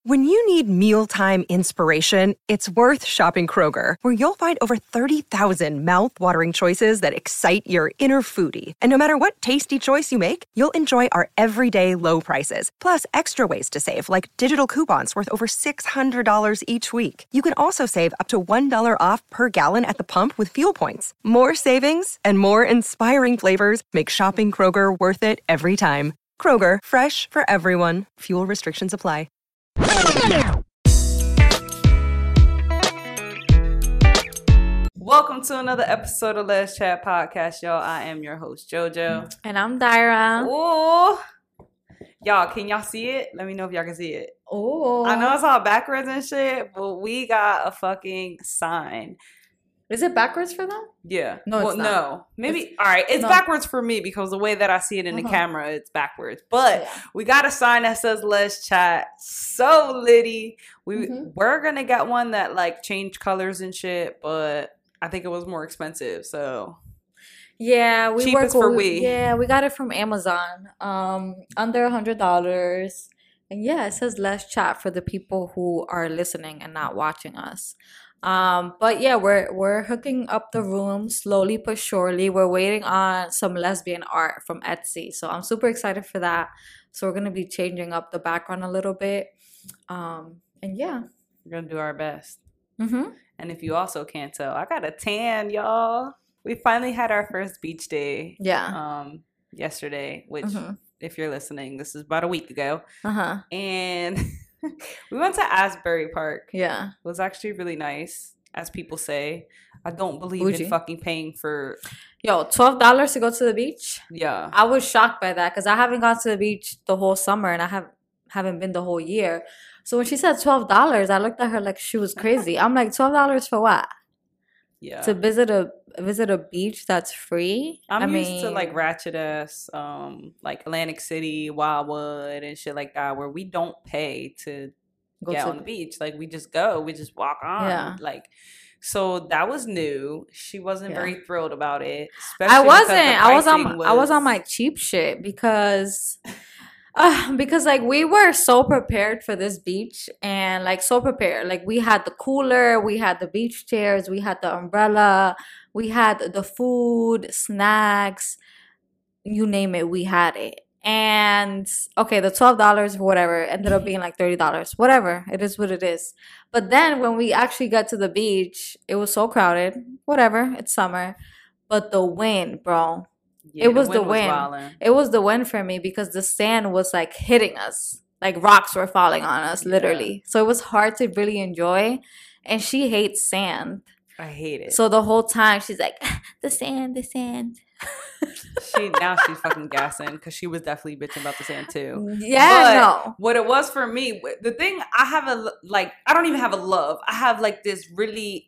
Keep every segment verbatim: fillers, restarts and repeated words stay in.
When you need mealtime inspiration, it's worth shopping Kroger, where you'll find over thirty thousand mouth-watering choices that excite your inner foodie. And no matter what tasty choice you make, you'll enjoy our everyday low prices, plus extra ways to save, like digital coupons worth over six hundred dollars each week. You can also save up to one dollar off per gallon at the pump with fuel points. More savings and more inspiring flavors make shopping Kroger worth it every time. Kroger, fresh for everyone. Fuel restrictions apply. Welcome to another episode of Let's Chat Podcast, y'all. I am your host, JoJo. And I'm Daira. Ooh. Y'all, can y'all see it? Let me know if y'all can see it. Oh. I know it's all backwards and shit, but we got a fucking sign. Is it backwards for them? Yeah. No, well, it's not. no. Maybe, It's, all right, it's no. backwards for me because the way that I see it in uh-huh. the camera, it's backwards. But yeah. we got a sign that says Let's Chat. So litty. We, Mm-hmm. We're going to get one that, like, changed colors and shit, but I think it was more expensive, so... Yeah, we Cheapest work for with, we. Yeah, we got it from Amazon. Um, under a hundred dollars. And yeah, it says Let's Chat for the people who are listening and not watching us. Um, but yeah, we're we're hooking up the room slowly but surely. We're waiting on some lesbian art from Etsy, so I'm super excited for that. So we're gonna be changing up the background a little bit, um, and yeah, We're going to do our best. mm-hmm. And if you also can't tell, I got a tan, y'all. We finally had our first beach day yeah, um, yesterday, which, mm-hmm. if you're listening, this is about a week ago. uh huh, And we went to Asbury Park. yeah. It was actually really nice, as people say. I don't believe Bougie. in fucking paying for... Yo, twelve dollars to go to the beach? Yeah. I was shocked by that because I haven't gone to the beach the whole summer and I have haven't been the whole year. So when she said twelve dollars, I looked at her like she was crazy. I'm like, twelve dollars for what? Yeah. To visit a visit a beach that's free? I'm I used mean, to like ratchet ass, um, like Atlantic City, Wildwood, and shit like that, where we don't pay to Go get to- on the beach. Like we just go, we just walk on. Yeah. Like, so that was new. She wasn't Yeah. very thrilled about it. I especially because wasn't. the I was on. pricing I was on my cheap shit because, uh, because like we were so prepared for this beach and like so prepared. Like we had the cooler, we had the beach chairs, we had the umbrella, we had the food, snacks, you name it, we had it. And okay, the twelve dollars for whatever ended up being like thirty dollars. Whatever, it is what it is. But then when we actually got to the beach, it was so crowded. Whatever, it's summer. But the wind, bro. Yeah, it was the wind wind. wildin'. It was the wind for me because the sand was like hitting us. Like rocks were falling on us, literally. So it was hard to really enjoy. And she hates sand. I hate it. So the whole time she's like, the sand, the sand. she now she's fucking gassing because she was definitely bitching about the sand too. Yeah, But no. what it was for me, the thing I have a like, I don't even have a love. I have like this really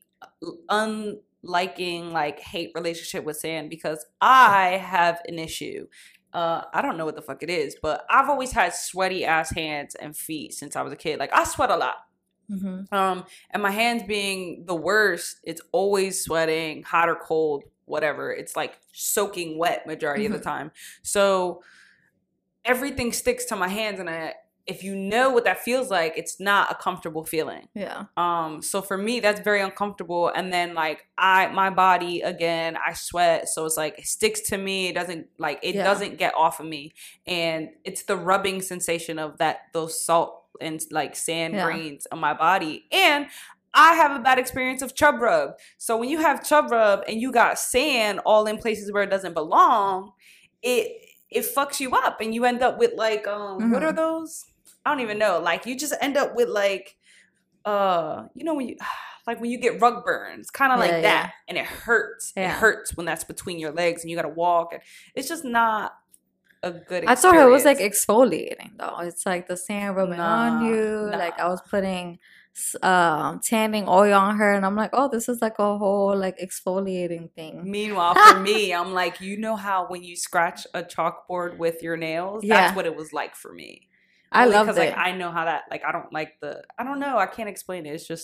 unliking, like hate relationship with sand because I have an issue. Uh, I don't know what the fuck it is, but I've always had sweaty ass hands and feet since I was a kid. Like I sweat a lot. Mm-hmm. Um, and my hands being the worst, it's always sweating, hot or cold, whatever. It's like soaking wet majority Mm-hmm. of the time. So everything sticks to my hands, and I, if you know what that feels like, it's not a comfortable feeling. Yeah. Um, so for me, that's very uncomfortable. And then like I, my body again, I sweat, so it's like it sticks to me. It doesn't like it Yeah. doesn't get off of me, and it's the rubbing sensation of that those salt and like sand Yeah. grains on my body. And I have a bad experience of chub rub. So when you have chub rub and you got sand all in places where it doesn't belong, it it fucks you up, and you end up with like um Mm-hmm. what are those? I don't even know. Like you just end up with like uh you know when you like when you get rug burns, kind of Yeah, like that, yeah. and it hurts. It Yeah. hurts when that's between your legs and you got to walk, and it's just not a good experience. I thought it was like exfoliating though. It's like the sand rubbing Nah, on you. nah. Like I was putting um tanning oil on her and I'm like, oh, this is like a whole like exfoliating thing. Meanwhile, for me, I'm like, you know how when you scratch a chalkboard with your nails, Yeah. that's what it was like for me. I Only loved 'cause, it. like I know how that like I don't like the I don't know, I can't explain it. It's just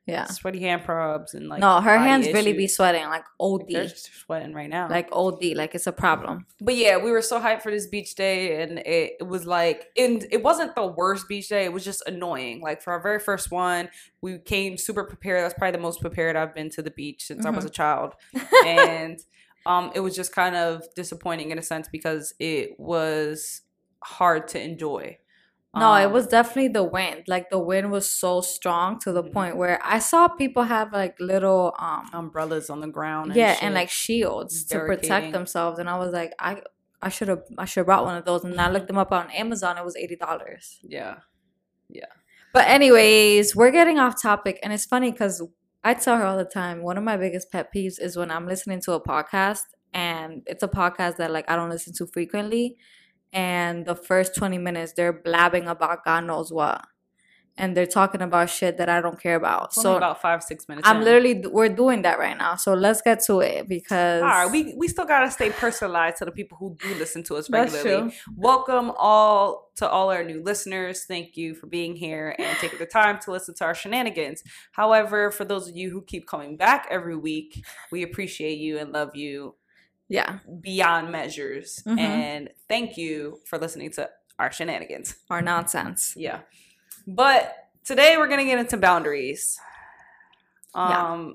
Yeah. Sweaty hand probs and like no, her body hands really issues. be sweating like O D. They're just sweating right now. Like O D, like it's a problem. But yeah, we were so hyped for this beach day, and it, it was like, and it wasn't the worst beach day. It was just annoying. Like for our very first one, we came super prepared. That's probably the most prepared I've been to the beach since Mm-hmm. I was a child, and um, it was just kind of disappointing in a sense because it was hard to enjoy. No, it Um, was definitely the wind. Like the wind was so strong to the Mhm. point where I saw people have like little um umbrellas on the ground. And yeah, shit. and like shields to protect Barricading. themselves. And I was like, I I should have I should have brought one of those. And I looked them up on Amazon. It was eighty dollars. yeah. But anyways, we're getting off topic, and it's funny because I tell her all the time. One of my biggest pet peeves is when I'm listening to a podcast, and it's a podcast that like I don't listen to frequently, and the first twenty minutes they're blabbing about God knows what, and they're talking about shit that I don't care about. It's only So about five six minutes. I'm in. literally we're doing that right now. So let's get to it because All right, we we still gotta stay personalized to the people who do listen to us That's regularly. true. Welcome all to all our new listeners. Thank you for being here and taking the time to listen to our shenanigans. However, for those of you who keep coming back every week, we appreciate you and love you yeah, beyond measures. Mhm. And thank you for listening to our shenanigans. our nonsense. Yeah. But today we're gonna get into boundaries. Yeah. Um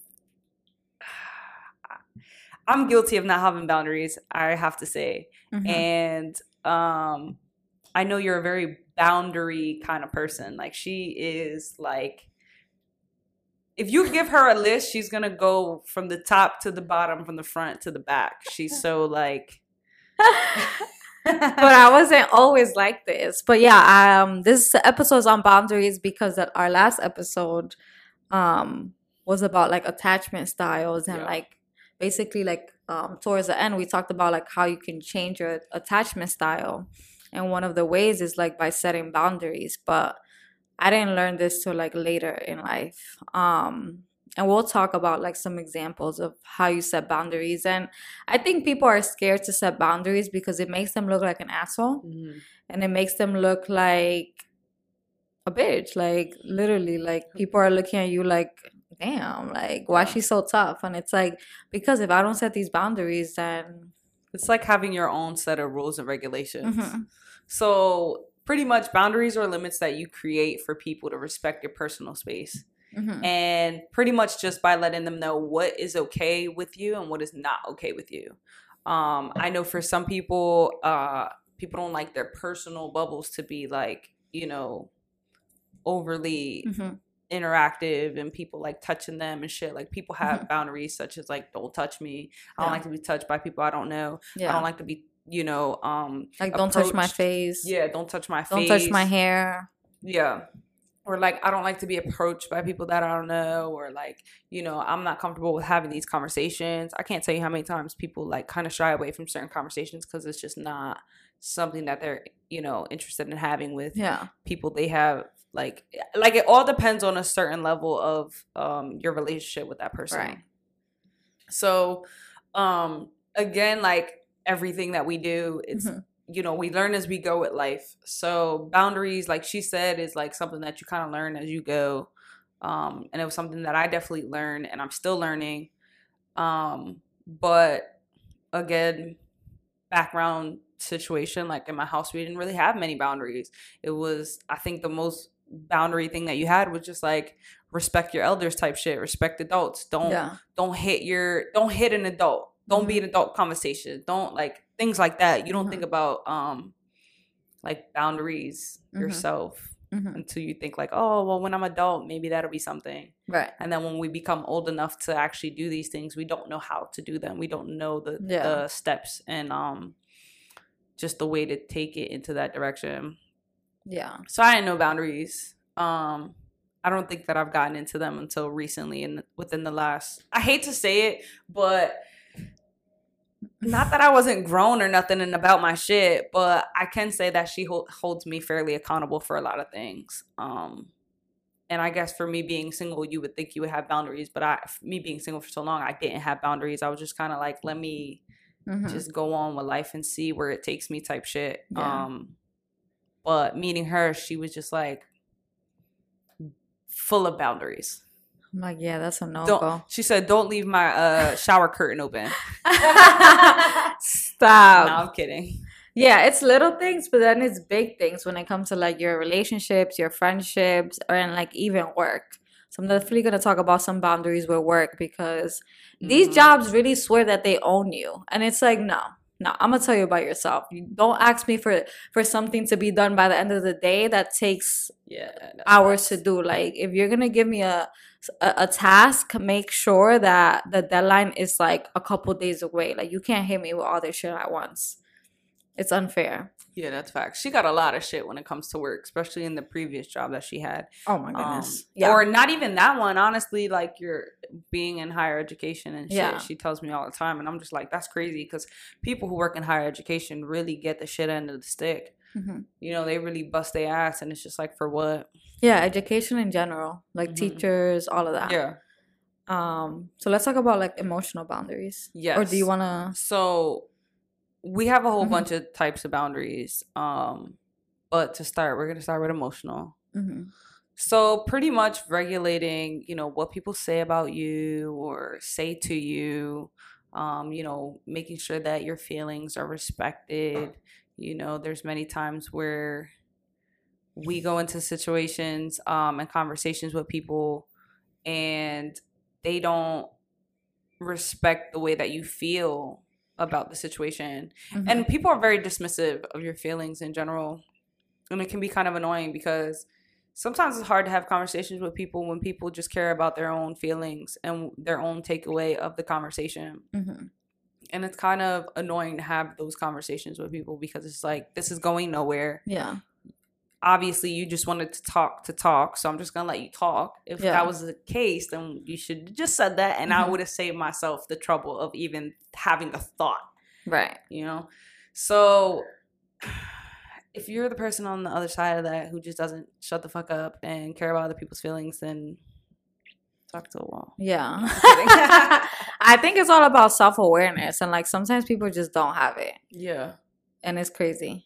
I'm guilty of not having boundaries, I have to say. Mhm. And um I know you're a very boundary kind of person. Like she is like, if you give her a list, she's gonna go from the top to the bottom, from the front to the back. She's so like But I wasn't always like this. But yeah, um, this episode is on boundaries because that our last episode, um, was about like attachment styles and Yeah. like basically like um towards the end we talked about like how you can change your attachment style, and one of the ways is like by setting boundaries. But I didn't learn this till like later in life. Um, and we'll talk about like some examples of how you set boundaries. And I think people are scared to set boundaries because it makes them look like an asshole, Mhm. and it makes them look like a bitch. Like literally, like people are looking at you like, damn, like why Yeah. she's so tough? And it's like, because if I don't set these boundaries, then It's like having your own set of rules and regulations. Mhm. So pretty much boundaries are limits that you create for people to respect your personal space. Mhm. And pretty much just by letting them know what is okay with you and what is not okay with you. Um, I know for some people, uh, people don't like their personal bubbles to be like, you know, overly Mhm. interactive and people like touching them and shit. Like people have Mhm. boundaries such as like, don't touch me. I don't Yeah. like to be touched by people I don't know. Yeah. I don't like to be, you know, um, like don't touch my approached. face. Yeah, don't touch my Don't face. touch my hair. Yeah. Or like, I don't like to be approached by people that I don't know. Or like, you know, I'm not comfortable with having these conversations. I can't tell you how many times people like kind of shy away from certain conversations because it's just not something that they're, you know, interested in having with Yeah. people they have. Like, like it all depends on a certain level of um your relationship with that person. Right. So, um, again, like everything that we do, it's Mhm. you know, we learn as we go with life. So boundaries, like she said, is like something that you kind of learn as you go. Um, and it was something that I definitely learned and I'm still learning. Um, but again, background situation, like in my house, we didn't really have many boundaries. It was, I think the most boundary thing that you had was just like respect your elders type shit, respect adults. Don't, Yeah. don't hit your, don't hit an adult. Don't Mhm. be an adult conversation. Don't like things like that. You don't Mhm. think about um like boundaries Mhm. yourself Mhm. until you think like, oh, well, when I'm adult, maybe that'll be something. Right. And then when we become old enough to actually do these things, we don't know how to do them. We don't know the, Yeah. the steps and um just the way to take it into that direction. Yeah. So I had no boundaries. Um, I don't think that I've gotten into them until recently and within the last, I hate to say it, but not that I wasn't grown or nothing and about my shit, but I can say that she ho- holds me fairly accountable for a lot of things. Um, and I guess for me being single, you would think you would have boundaries, but I, me being single for so long, I didn't have boundaries. I was just kind of like, let me Mhm. just go on with life and see where it takes me type shit. Yeah. Um, but meeting her, she was just like full of boundaries. I'm like, yeah, that's a no Don't, go. she said, don't leave my uh, shower curtain open. Stop. No, I'm kidding. Yeah, it's little things, but then it's big things when it comes to like your relationships, your friendships, or and like even work. So I'm definitely gonna talk about some boundaries with work because mm-hmm. these jobs really swear that they own you, and it's like no, no. I'm gonna tell you about yourself. You don't ask me for for something to be done by the end of the day that takes yeah hours to do. Like if you're gonna give me a a, a task, make sure that the deadline is like a couple days away. Like you can't hit me with all this shit at once. It's unfair. Yeah, that's facts. She got a lot of shit when it comes to work, especially in the previous job that she had. Oh my goodness. Um, yeah. Or not even that one. Honestly, like you're being in higher education and shit. Yeah. She tells me all the time, and I'm just like, that's crazy because people who work in higher education really get the shit end of the stick. Mm-hmm. You know, they really bust their ass, and it's just like, for what? Yeah, education in general, like mm-hmm. teachers, all of that. Yeah. Um. So let's talk about like emotional boundaries. Yes. Or do you want to? So. We have a whole mm-hmm. bunch of types of boundaries. Um, but to start, we're going to start with emotional. Mm-hmm. So pretty much regulating, you know, what people say about you or say to you, um, you know, making sure that your feelings are respected. You know, there's many times where we go into situations um, and conversations with people and they don't respect the way that you feel about the situation. Mm-hmm. And people are very dismissive of your feelings in general. And it can be kind of annoying because sometimes it's hard to have conversations with people when people just care about their own feelings and their own takeaway of the conversation. Mm-hmm. And it's kind of annoying to have those conversations with people because it's like, this is going nowhere. Yeah. Obviously, you just wanted to talk to talk, so I'm just going to let you talk. If yeah. that was the case, then you should have just said that, and mm-hmm. I would have saved myself the trouble of even having the thought. Right. You know? So, if you're the person on the other side of that who just doesn't shut the fuck up and care about other people's feelings, then talk to a wall. Yeah. I think it's all about self-awareness, and, like, sometimes people just don't have it. Yeah. And it's crazy.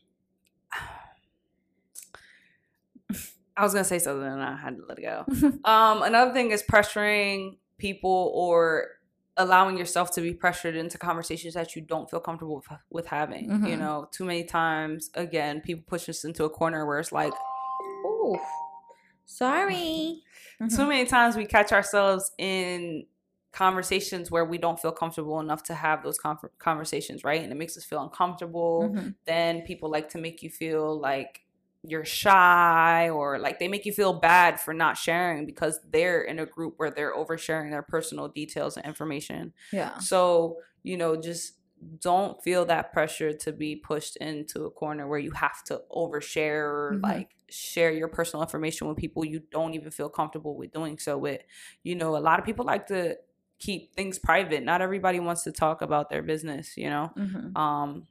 I was going to say something and I had to let it go. um, another thing is pressuring people or allowing yourself to be pressured into conversations that you don't feel comfortable with, with having. Mm-hmm. You know, too many times, again, people push us into a corner where it's like, ooh, sorry. Mm-hmm. Too many times we catch ourselves in conversations where we don't feel comfortable enough to have those con- conversations, right? And it makes us feel uncomfortable. Mm-hmm. Then people like to make you feel like you're shy, or like they make you feel bad for not sharing because they're in a group where they're oversharing their personal details and information. Yeah. So, you know, just don't feel that pressure to be pushed into a corner where you have to overshare or mm-hmm. like share your personal information with people you don't even feel comfortable with doing so with. You know, a lot of people like to keep things private. Not everybody wants to talk about their business, you know? Mm-hmm. Um,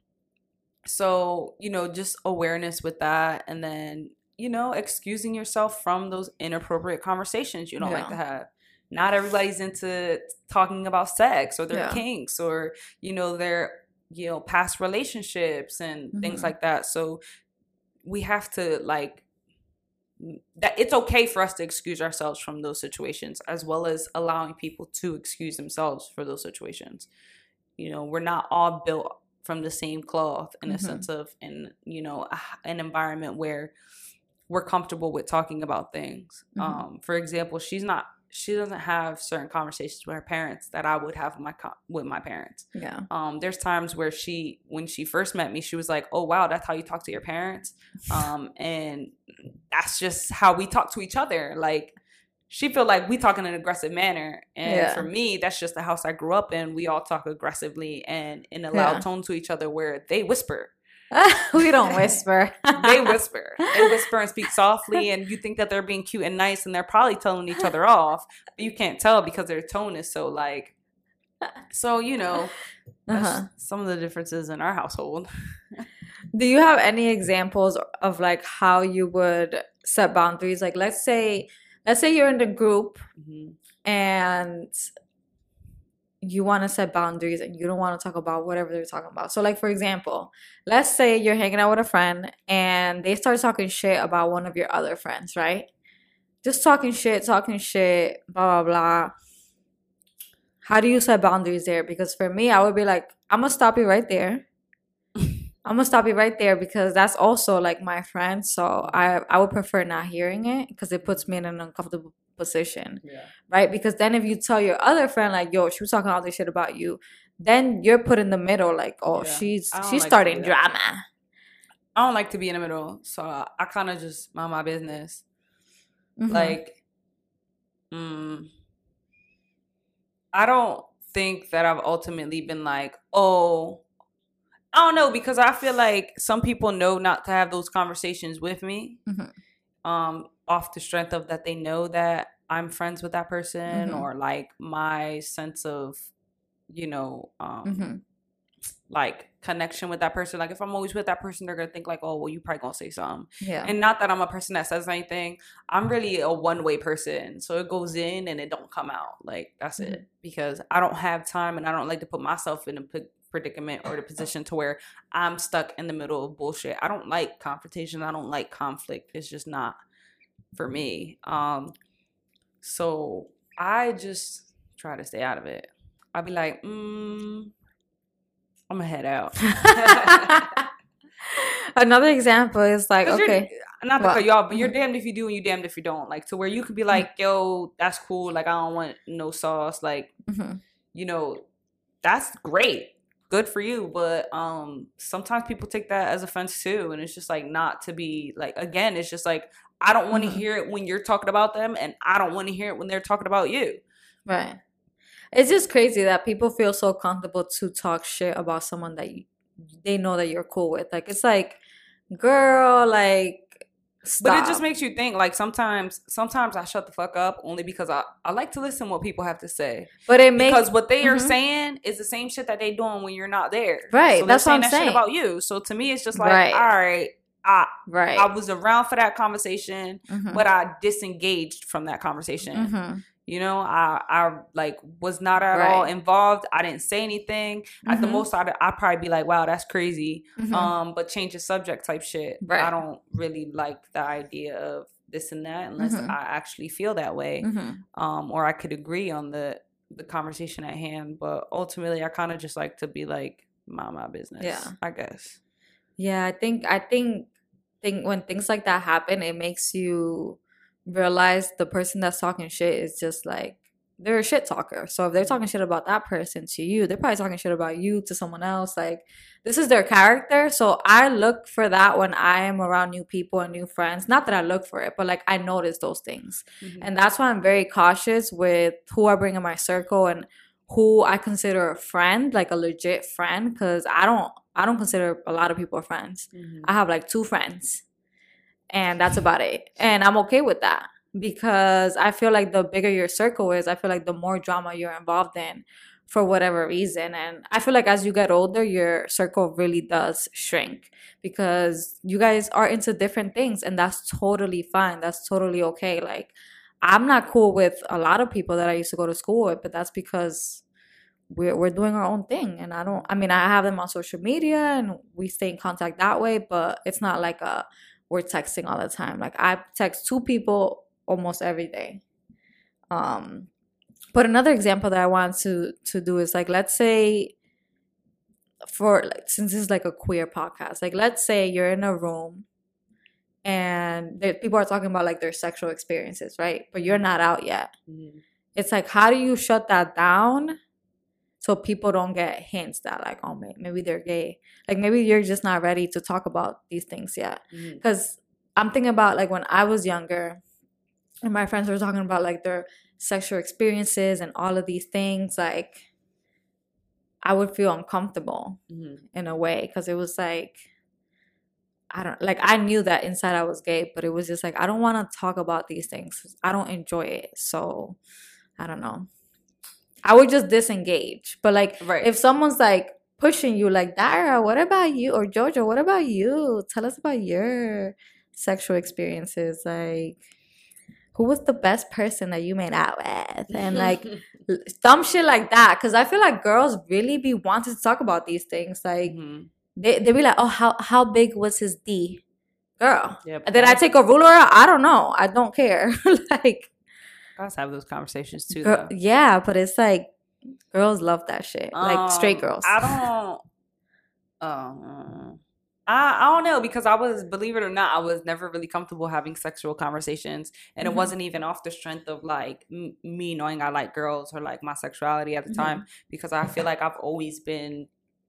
So, you know, just awareness with that. And then, you know, excusing yourself from those inappropriate conversations you don't yeah. like to have. Not everybody's into talking about sex or their yeah. kinks or, you know, their, you know, past relationships and mm-hmm. things like that. So we have to like, that it's okay for us to excuse ourselves from those situations as well as allowing people to excuse themselves for those situations. You know, we're not all built from the same cloth in a mm-hmm. sense of, in, you know, a, an environment where we're comfortable with talking about things. Mm-hmm. Um, for example, she's not, she doesn't have certain conversations with her parents that I would have with my, with my parents. Yeah. Um, there's times where she, when she first met me, she was like, oh, wow, that's how you talk to your parents. Um, and that's just how we talk to each other. Like, she feel like we talk in an aggressive manner. And yeah. for me, that's just the house I grew up in. We all talk aggressively and in a loud yeah. tone to each other where they whisper. We don't whisper. They whisper. They whisper and speak softly. And you think that they're being cute and nice. And they're probably telling each other off. But you can't tell because their tone is so like. So, you know, that's uh-huh. some of the differences in our household. Do you have any examples of like how you would set boundaries? Like, let's say... Let's say you're in the group mm-hmm. and you want to set boundaries and you don't want to talk about whatever they're talking about. So, like, for example, let's say you're hanging out with a friend and they start talking shit about one of your other friends, right? just talking shit, talking shit, blah, blah, blah. How do you set boundaries there? Because for me, I would be like, I'm going to stop you right there. I'm going to stop you right there because that's also like my friend. So I, I would prefer not hearing it because it puts me in an uncomfortable position. Yeah. Right? Because then if you tell your other friend like, yo, she was talking all this shit about you, then you're put in the middle like, oh, yeah. she's she's like starting drama. I don't like to be in the middle. So I, I kind of just mind my business. Mm-hmm. Like, mm, I don't think that I've ultimately been like, oh, I don't know, because I feel like some people know not to have those conversations with me, mm-hmm. um, off the strength of that they know that I'm friends with that person, mm-hmm. or like my sense of, you know, um, mm-hmm. like connection with that person. Like if I'm always with that person, they're gonna think like, oh, well, you probably gonna say something. Yeah. And not that I'm a person that says anything. I'm really a one-way person, so it goes in and it don't come out. Like that's mm-hmm. it, because I don't have time and I don't like to put myself in a predicament or the position to where I'm stuck in the middle of bullshit. I don't like confrontation. I don't like conflict. It's just not for me. Um, so I just try to stay out of it. I'll be like, mm, I'm gonna head out. Another example is like, okay, not to well, cut you off, but you're damned if you do and you're damned if you don't. Like to where you could be like, yo, that's cool. Like I don't want no sauce. Like, mm-hmm. you know, that's great. Good for you, but um sometimes people take that as offense too, and it's just like not to be like, again, it's just like I don't want to mm-hmm. hear it when you're talking about them, and I don't want to hear it when they're talking about you. Right. It's just crazy that people feel so comfortable to talk shit about someone that you, they know that you're cool with. Like it's like, girl, like stop. But it just makes you think, like sometimes sometimes I shut the fuck up only because I, I like to listen to what people have to say. But it makes because what they mm-hmm. are saying is the same shit that they doing when you're not there. Right. So that's what I'm that saying. Shit about you. So to me it's just like, right. all right, I right. I was around for that conversation, mm-hmm. but I disengaged from that conversation. Mm-hmm. You know, I I like was not at right. all involved. I didn't say anything. Mm-hmm. At the most, I'd, I'd probably be like, "Wow, that's crazy." Mm-hmm. Um, but change the subject type shit. Right. I don't really like the idea of this and that unless mm-hmm. I actually feel that way, mm-hmm. um, or I could agree on the the conversation at hand. But ultimately, I kind of just like to be like, mind my business. Yeah, I guess. Yeah, I think I think think when things like that happen, it makes you realize the person that's talking shit is just like, they're a shit talker. So if they're talking shit about that person to you, they're probably talking shit about you to someone else. Like this is their character. So I look for that when I am around new people and new friends. Not that I look for it, but like I notice those things. Mm-hmm. And that's why I'm very cautious with who I bring in my circle and who I consider a friend, like a legit friend, because I don't I don't consider a lot of people friends. Mm-hmm. I have like two friends. And that's about it. And I'm okay with that because I feel like the bigger your circle is, I feel like the more drama you're involved in for whatever reason. And I feel like as you get older, your circle really does shrink because you guys are into different things and that's totally fine. That's totally okay. Like I'm not cool with a lot of people that I used to go to school with, but that's because we're, we're doing our own thing. And I don't, I mean, I have them on social media and we stay in contact that way, but it's not like a, we're texting all the time. Like I text two people almost every day. Um, but another example that I want to to do is like, let's say for like, since this is like a queer podcast, like let's say you're in a room and there, people are talking about like their sexual experiences, right? But you're not out yet. Mm-hmm. It's like, how do you shut that down so people don't get hints that like, oh, maybe they're gay. Like maybe you're just not ready to talk about these things yet. Because mm-hmm. I'm thinking about like when I was younger and my friends were talking about like their sexual experiences and all of these things, like I would feel uncomfortable mm-hmm. in a way because it was like, I don't, like I knew that inside I was gay, but it was just like, I don't want to talk about these things. I don't enjoy it. So I don't know. I would just disengage. But like, right. if someone's like pushing you like, Dara, what about you? Or Jojo, what about you? Tell us about your sexual experiences. Like, who was the best person that you made out with? And like, dumb shit like that. Because I feel like girls really be wanting to talk about these things. Like, mm-hmm. they, they be like, oh, how, how big was his D? girl. Yep. Did I take a ruler out? I don't know. I don't care. Like, guys have those conversations too. girl, though. yeah, but it's like girls love that shit. Like Um, straight girls. I don't. Um, I I don't know because I was, believe it or not, I was never really comfortable having sexual conversations, and Mhm. it wasn't even off the strength of like m- me knowing I like girls or like my sexuality at the Mhm. time, because I feel like I've always been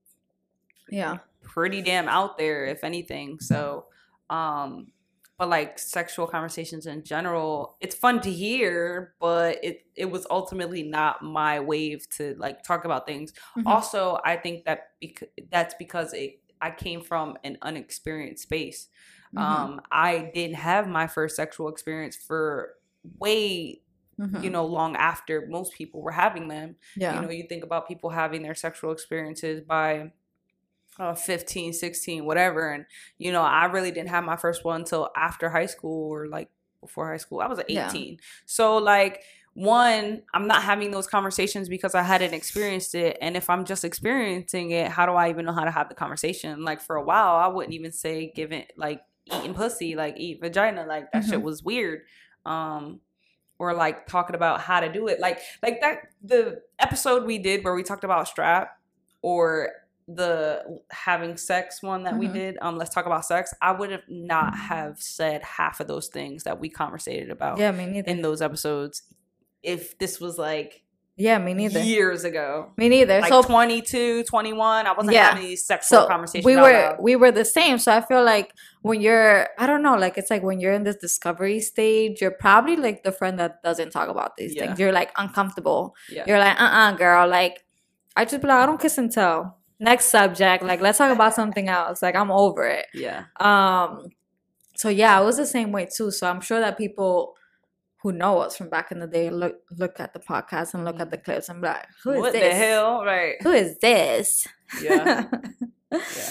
Yeah. pretty damn out there, if anything. So, um, but like sexual conversations in general, it's fun to hear, but it it was ultimately not my wave to like talk about things. Mhm. Also, I think that bec- that's because it I came from an unexperienced space. Mhm. Um, I didn't have my first sexual experience for way, Mhm. you know, long after most people were having them. Yeah. You know, you think about people having their sexual experiences by uh, fifteen, sixteen, whatever. And, you know, I really didn't have my first one until after high school or like before high school. I was Yeah. eighteen. So, like, one, I'm not having those conversations because I hadn't experienced it. And if I'm just experiencing it, how do I even know how to have the conversation? Like, for a while, I wouldn't even say giving, like, eating pussy, like, eat vagina. Like, that Mhm. shit was weird. Um, or like talking about how to do it. Like, like that, the episode we did where we talked about strap, or the having sex one that we Mhm. did, um let's talk about sex, I would have not have said half of those things that we conversated about Yeah, me neither. in those episodes if this was like Yeah, me neither. years ago, Me neither. like So twenty-two, twenty-one. I wasn't Yeah. having these sexual so conversations we out were loud. we were the same. So I feel like when you're I don't know, like it's like when you're in this discovery stage, you're probably like the friend that doesn't talk about these Yeah. things. You're like uncomfortable. Yeah. You're like, uh-uh, girl. Like I just be like, I don't kiss and tell. Next subject. Like let's talk about something else. Like I'm over it. Yeah. Um so yeah, I was the same way too. So I'm sure that people who know us from back in the day look look at the podcast and look at the clips and be like, who is What this? the hell? Right. Who is this? Yeah. Yeah.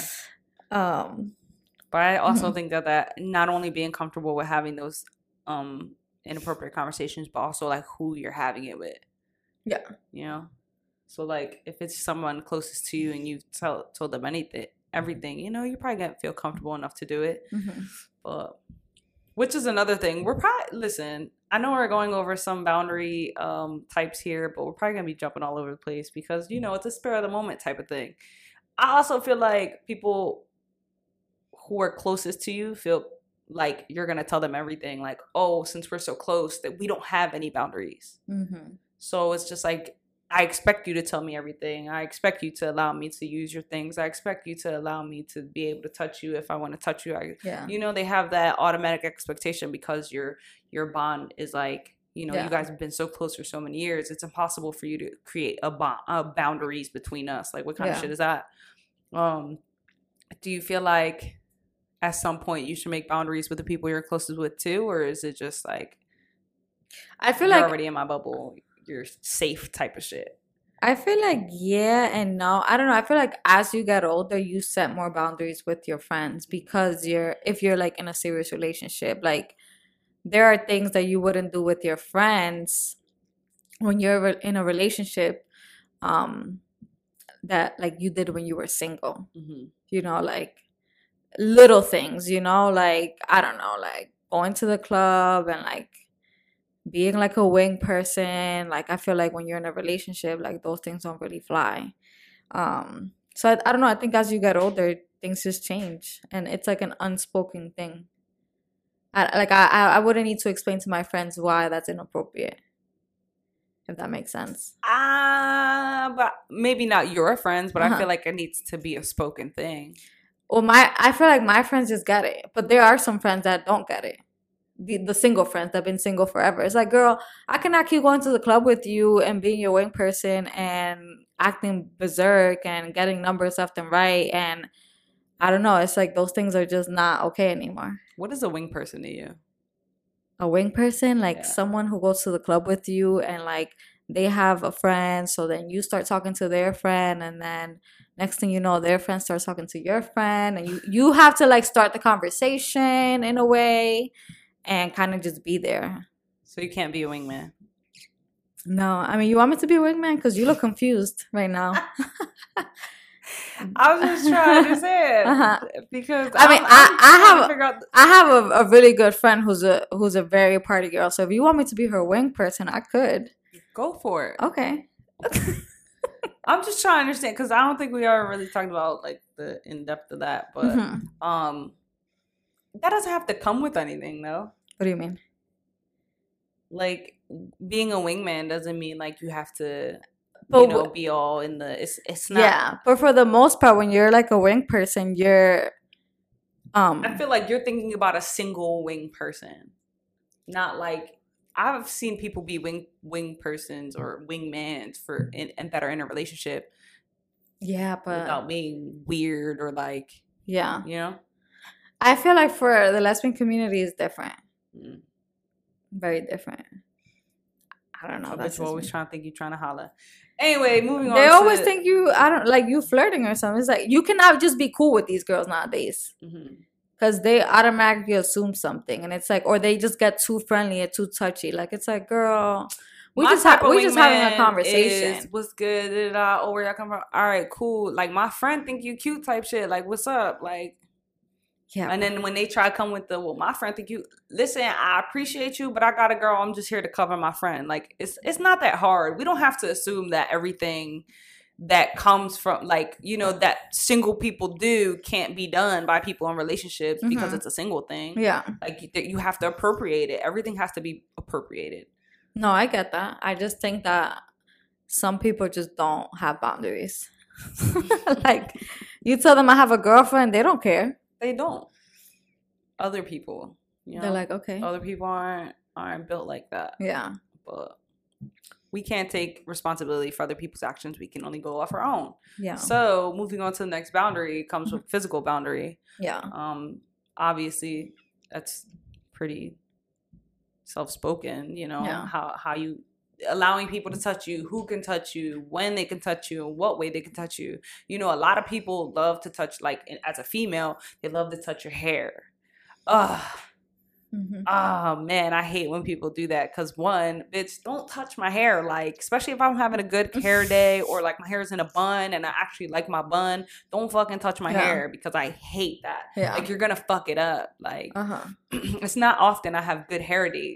Um But I also Mhm. think that that not only being comfortable with having those um inappropriate conversations, but also like who you're having it with. Yeah. You know? So like if it's someone closest to you and you tell told them anything everything, you know, you're probably gonna feel comfortable enough to do it. mhm. But which is another thing. We're probably listen, I know we're going over some boundary um types here, but we're probably gonna be jumping all over the place because, you know, it's a spur of the moment type of thing. I also feel like people who are closest to you feel like you're gonna tell them everything. Like, oh, since we're so close, that we don't have any boundaries. Mhm. So it's just like I expect you to tell me everything. I expect you to allow me to use your things. I expect you to allow me to be able to touch you if I want to touch you. I, Yeah. you know, they have that automatic expectation because your your bond is like, you know, Yeah. you guys have been so close for so many years. It's impossible for you to create a bond, uh, boundaries between us. Like, what kind Yeah. of shit is that? Um, do you feel like at some point you should make boundaries with the people you're closest with too, or is it just like I feel you're like already in my bubble, you're safe type of shit? I feel like yeah and no. I don't know. I feel like as you get older, you set more boundaries with your friends because you're if you're like in a serious relationship, like there are things that you wouldn't do with your friends when you're re- in a relationship um that like you did when you were single. Mm-hmm. You know, like little things, you know, like I don't know, like going to the club and like being like a wing person. Like I feel like when you're in a relationship, like those things don't really fly. Um, so I, I don't know. I think as you get older, things just change, and it's like an unspoken thing. I, like I, I I wouldn't need to explain to my friends why that's inappropriate. If that makes sense. Ah, uh, but maybe not your friends, but Uh-huh. I feel like it needs to be a spoken thing. Well, my I feel like my friends just get it, but there are some friends that don't get it. The the single friends that have been single forever. It's like, girl, I cannot keep going to the club with you and being your wing person and acting berserk and getting numbers left and right. And I don't know. It's like those things are just not okay anymore. What is a wing person to you? A wing person, like Yeah. someone who goes to the club with you and like they have a friend, so then you start talking to their friend, and then next thing you know, their friend starts talking to your friend, and you you have to like start the conversation in a way and kind of just be there. So you can't be a wingman. No, I mean, you want me to be a wingman because you look confused right now. I was just trying to understand Uh-huh. because I mean, I'm, I, I'm I trying to have figure out. I have a, a really good friend who's a who's a very party girl. So if you want me to be her wing person, I could. Go for it. Okay. I'm just trying to understand because I don't think we ever really talked about like the in depth of that, but Mhm. um, that doesn't have to come with anything though. What do you mean? Like being a wingman doesn't mean like you have to, But you know, w- be all in the. It's it's not. Yeah, but for the most part, when you're like a wing person, you're um I feel like you're thinking about a single wing person, not like I've seen people be wing wing persons or wingmans for in, and that are in a relationship yeah, but without being weird or like yeah, you know. I feel like for the lesbian community is different, Mm. very different. I don't know. So That's bitch just always me. trying to think you trying to holler. Anyway, moving on. They always to, think you. I don't like you flirting or something. It's like you cannot just be cool with these girls nowadays. Mhm. Because they automatically assume something, and it's like, or they just get too friendly and too touchy. Like it's like, girl, we My just type ha- of we just having a wingman conversation. is, what's good? Da, da, da, oh, where y'all come from? All right, cool. Like my friend think you cute type shit. Like what's up? Like, Yeah, and then when they try to come with the, well, my friend think you. Listen, I appreciate you, but I got a girl. I'm just here to cover my friend. Like it's it's not that hard. We don't have to assume that everything that comes from like you know that single people do can't be done by people in relationships because Mhm. it's a single thing. yeah. Like you, you have to appropriate it. Everything has to be appropriated. No, I get that. I just think that some people just don't have boundaries. Like you tell them I have a girlfriend, they don't care. They don't. Other people, you know, They're like, okay, other people aren't aren't built like that. yeah, But we can't take responsibility for other people's actions. We can only go off our own. yeah, So moving on to the next boundary comes with physical boundary. yeah, Um, obviously, that's pretty self-spoken. You know Yeah. how how you allowing people to touch you, who can touch you, when they can touch you, in what way they can touch you. You know, a lot of people love to touch. Like as a female, they love to touch your hair. Ugh. Mhm. Oh man, I hate when people do that because one, bitch, don't touch my hair. Like, especially if I'm having a good hair day or like my hair is in a bun and I actually like my bun, don't fucking touch my Yeah. hair because I hate that. Yeah. Like, you're gonna fuck it up. Like, Uh huh. it's not often I have good hair days.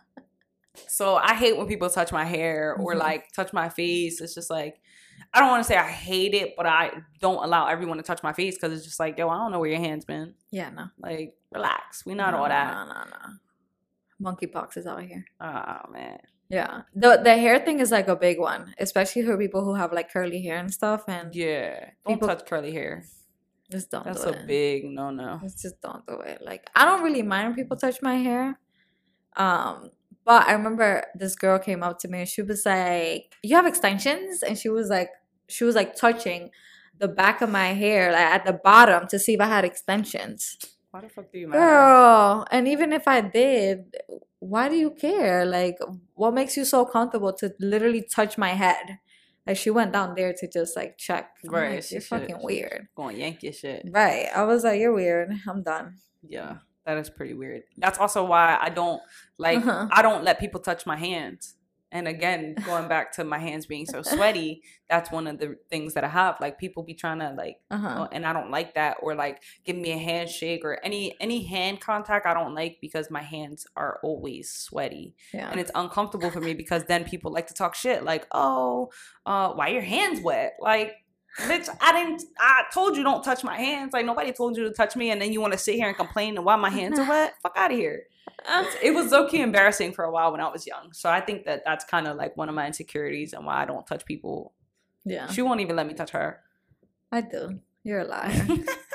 So I hate when people touch my hair or Mhm. like touch my face. It's just like, I don't want to say I hate it, but I don't allow everyone to touch my face because it's just like, yo, I don't know where your hand's been. Yeah, no. Like, relax. We not no, all that. No, no, no. Monkeypox is out here. Oh man. Yeah. The the hair thing is like a big one, especially for people who have like curly hair and stuff. And Yeah. Don't People- touch curly hair. just don't That's do a it. big no no. It's just don't do it. Like I don't really mind when people touch my hair. Um, but I remember this girl came up to me and she was like, "You have extensions?" And she was like, she was like touching the back of my hair, like at the bottom, to see if I had extensions. Why the fuck do you matter? Girl, and even if I did, why do you care? Like, what makes you so comfortable to literally touch my head? Like, she went down there to just like check. I'm Right. like, she you're should- fucking she weird. Going yank your shit. Right. I was like, you're weird. I'm done. Yeah. That is pretty weird. That's also why I don't like Uh-huh. I don't let people touch my hands. And again, going back to my hands being so sweaty, that's one of the things that I have. Like people be trying to like Uh-huh. oh, and I don't like that, or like give me a handshake or any any hand contact I don't like because my hands are always sweaty. Yeah. And it's uncomfortable for me because then people like to talk shit like, oh, uh, why your hands wet? Like, bitch, I didn't I told you don't touch my hands. Like nobody told you to touch me, and then you want to sit here and complain why my hands are wet? Fuck out of here. It was low-key embarrassing for a while when I was young. So I think that that's kind of like one of my insecurities and why I don't touch people. Yeah. She won't even let me touch her. I do. You're a liar.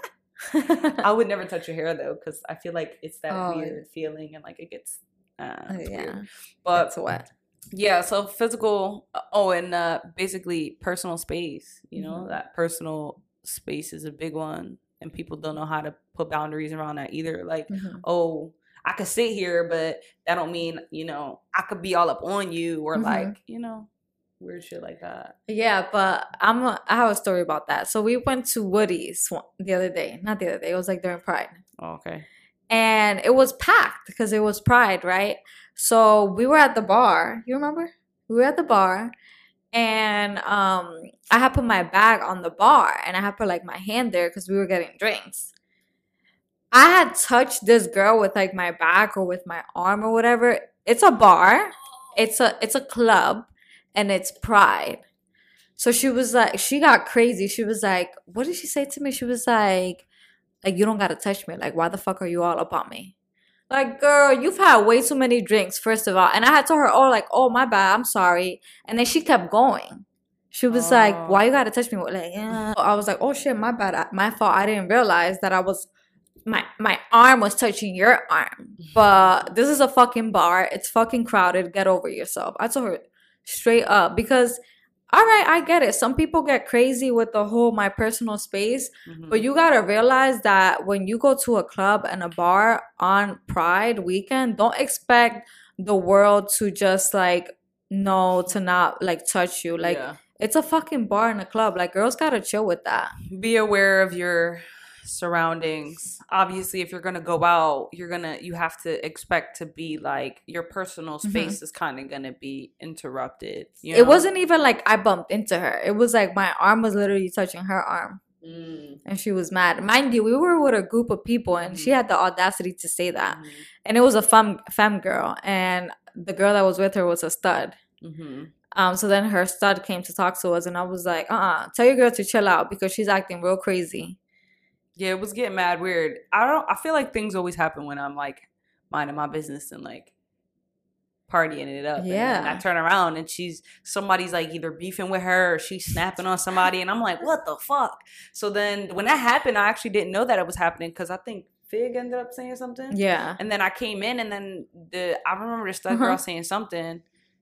I would never touch your hair though, because I feel like it's that Oh, weird feeling and like it gets uh, Oh, it's yeah. weird. But That's wet. yeah, so physical. Oh, and uh, basically personal space. You know, Mhm. that personal space is a big one, and people don't know how to put boundaries around that either. Like, Mhm. oh, I could sit here, but that don't mean you know I could be all up on you or Mhm. like you know weird shit like that. Yeah, but I'm a, I have a story about that. So we went to Woody's one- the other day. Not the other day. It was like during Pride. Oh, okay. And it was packed because it was Pride, right? So we were at the bar. You remember? We were at the bar, and um, I had put my bag on the bar, and I had put like my hand there because we were getting drinks. I had touched this girl with like my back or with my arm or whatever. It's a bar, it's a it's a club, and it's Pride. So she was like, she got crazy. She was like, what did she say to me? She was like, like you don't gotta touch me. Like, why the fuck are you all up on me? Like, girl, you've had way too many drinks, first of all. And I had told her, oh, like, oh, my bad, I'm sorry. And then she kept going. She was oh. like, why you gotta touch me? Like, yeah. I was like, oh shit, my bad, my fault. I didn't realize that I was. My my arm was touching your arm. But this is a fucking bar. It's fucking crowded. Get over yourself. I told her straight up. Because, all right, I get it. Some people get crazy with the whole my personal space. Mm-hmm. But you got to realize that when you go to a club and a bar on Pride weekend, don't expect the world to just, like, know to not, like, touch you. Like, yeah. It's a fucking bar and a club. Like, girls got to chill with that. Be aware of your surroundings. Obviously, if you're gonna go out, you're gonna you have to expect to be like your personal space mm-hmm. is kind of gonna be interrupted. You know? It wasn't even like I bumped into her. It was like my arm was literally touching her arm, mm. and she was mad. Mind you, we were with a group of people, and mm-hmm. she had the audacity to say that, mm-hmm. and it was a femme femme girl, and the girl that was with her was a stud. Mm-hmm. Um, so then her stud came to talk to us, and I was like, uh, uh-uh, tell your girl to chill out because she's acting real crazy. Yeah, it was getting mad weird. I don't. I feel like things always happen when I'm like minding my business and like partying it up. Yeah. And I turn around and she's somebody's like either beefing with her or she's snapping on somebody, and I'm like, what the fuck? So then when that happened, I actually didn't know that it was happening because I think Fig ended up saying something. Yeah. And then I came in and then the I remember the stud uh-huh. girl saying something.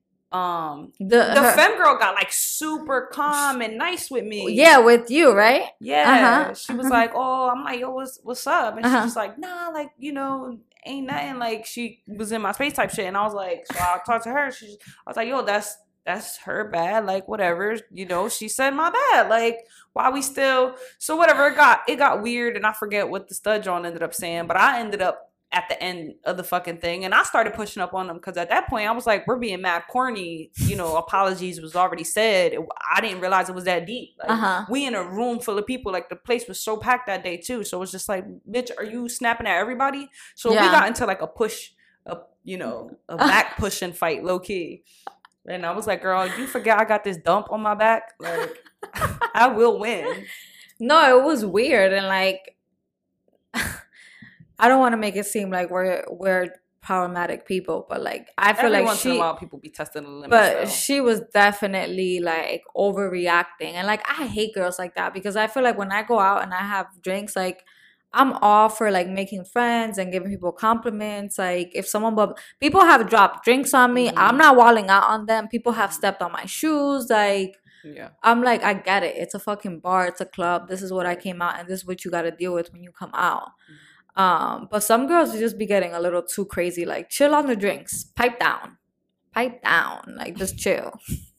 Um, the the her, femme girl got like super calm and nice with me. Yeah, with you, right? Yeah, uh-huh. She was uh-huh. like, "Oh," I'm like, "Yo, what's what's up?" And uh-huh. she's just like, "Nah, like you know, ain't nothing." Like she was in my space type shit, and I was like, so I talked to her. She, I was like, "Yo, that's that's her bad. Like whatever, you know." She said my bad. Like why we still so whatever. It got it got weird, and I forget what the stud John ended up saying, but I ended up. At the end of the fucking thing. And I started pushing up on them because at that point I was like, we're being mad corny. You know, apologies was already said. I didn't realize it was that deep. Like, uh-huh. We in a room full of people. Like the place was so packed that day too. So it was just like, bitch, are you snapping at everybody? So yeah. we got into like a push, a, you know, a back pushing fight low key. And I was like, girl, you forget I got this dump on my back? Like, I will win. No, it was weird. And like, I don't want to make it seem like we're we're problematic people, but like I feel Every like once she, in a while people be testing the limits. but though. She was definitely like overreacting, and like I hate girls like that because I feel like when I go out and I have drinks, like I'm all for like making friends and giving people compliments. Like if someone, but people have dropped drinks on me, mm-hmm. I'm not walling out on them. People have stepped on my shoes, like. Yeah. I'm like, I get it. It's a fucking bar. It's a club. This is what I came out, and this is what you got to deal with when you come out. Mm-hmm. Um, but some girls just be getting a little too crazy. Like, chill on the drinks. Pipe down. Pipe down. Like, just chill.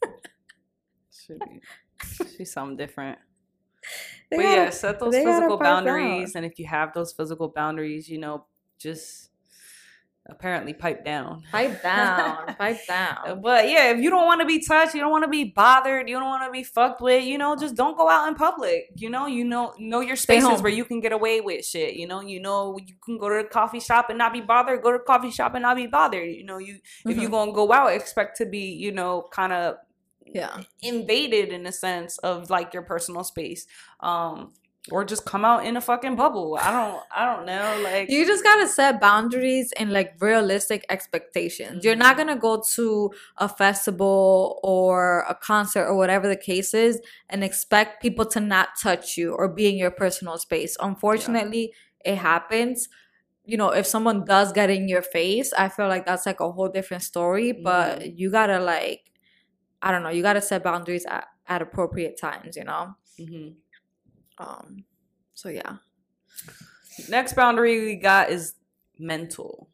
Should be. She's something different. They but gotta, yeah, set those physical boundaries. Down. And if you have those physical boundaries, you know, just apparently pipe down. Pipe down. Pipe down. But yeah, if you don't want to be touched, you don't want to be bothered, you don't want to be fucked with, you know, just don't go out in public. You know, you know, know your spaces where you can get away with shit. You know, you know, you can go to the coffee shop and not be bothered. Go to the coffee shop and not be bothered. You know, you mm-hmm. if you're gonna go out, expect to be, you know, kind of yeah invaded in a sense of like your personal space. Um, Or just come out in a fucking bubble. I don't I don't know. Like you just gotta set boundaries and like realistic expectations. Mm-hmm. You're not gonna go to a festival or a concert or whatever the case is and expect people to not touch you or be in your personal space. Unfortunately, yeah. It happens. You know, if someone does get in your face, I feel like that's like a whole different story. Mm-hmm. But you gotta like, I don't know, you gotta set boundaries at, at appropriate times, you know? Mm-hmm. Um, so yeah. Next boundary we got is mental.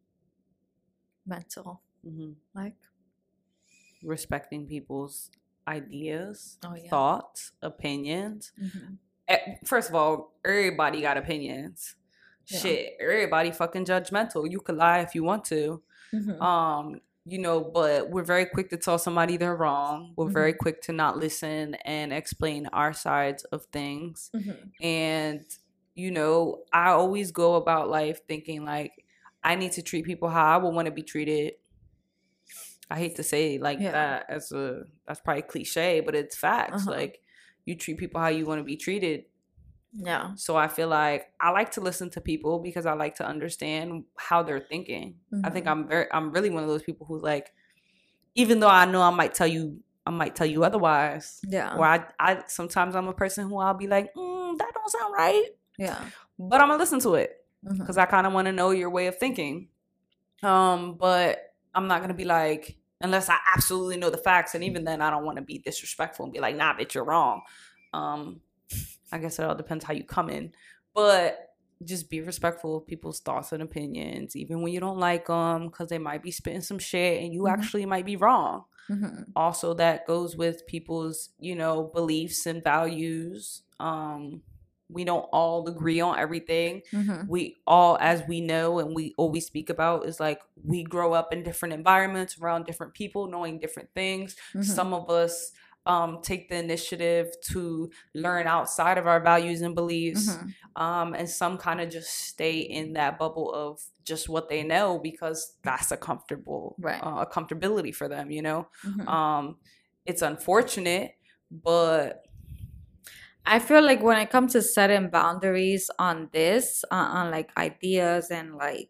Mental. Mm-hmm. Like? Respecting people's ideas, oh, yeah. thoughts, opinions. Mm-hmm. First of all, everybody got opinions. Yeah. Shit, everybody fucking judgmental. You could lie if you want to. Mm-hmm. Um, you know, but we're very quick to tell somebody they're wrong. We're Mhm. very quick to not listen and explain our sides of things. Mhm. And, you know, I always go about life thinking like, I need to treat people how I would want to be treated. I hate to say like Yeah. that as a, that's probably cliche, but it's facts. Uh-huh. Like, you treat people how you want to be treated. Yeah. So I feel like I like to listen to people because I like to understand how they're thinking. I think Mhm. I'm very, I'm really one of those people who's like, even though I know I might tell you, I might tell you otherwise. Yeah. Or I, I sometimes I'm a person who I'll be like, mm, that don't sound right, Yeah. but I'm gonna listen to it Mhm. because I kind of want to know your way of thinking. Um, but I'm not gonna be like, unless I absolutely know the facts, and even then, I don't want to be disrespectful and be like, nah, bitch, you're wrong. Um, I guess it all depends how you come in, but just be respectful of people's thoughts and opinions, even when you don't like them, because they might be spitting some shit and you Mhm. actually might be wrong. Mhm. Also, that goes with people's, you know, beliefs and values. Um, we don't all agree on everything. Mhm. We all, as we know and we always speak about, is like we grow up in different environments around different people, knowing different things. Mhm. Some of us um, take the initiative to learn outside of our values and beliefs. Mhm. Um, and some kind of just stay in that bubble of just what they know because that's a comfortable, Right. uh, a comfortability for them, you know? Mhm. Um, it's unfortunate, but I feel like when it comes to setting boundaries on this, uh, on like ideas and like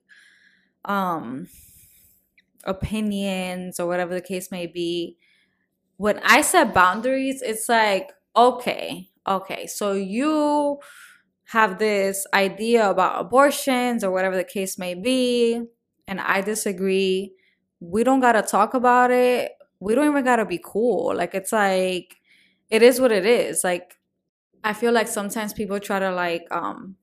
um opinions or whatever the case may be, when I set boundaries, it's like, okay, okay, so you have this idea about abortions or whatever the case may be, and I disagree. We don't gotta talk about it. We don't even gotta be cool. Like, it's like, it is what it is. Like, I feel like sometimes people try to like um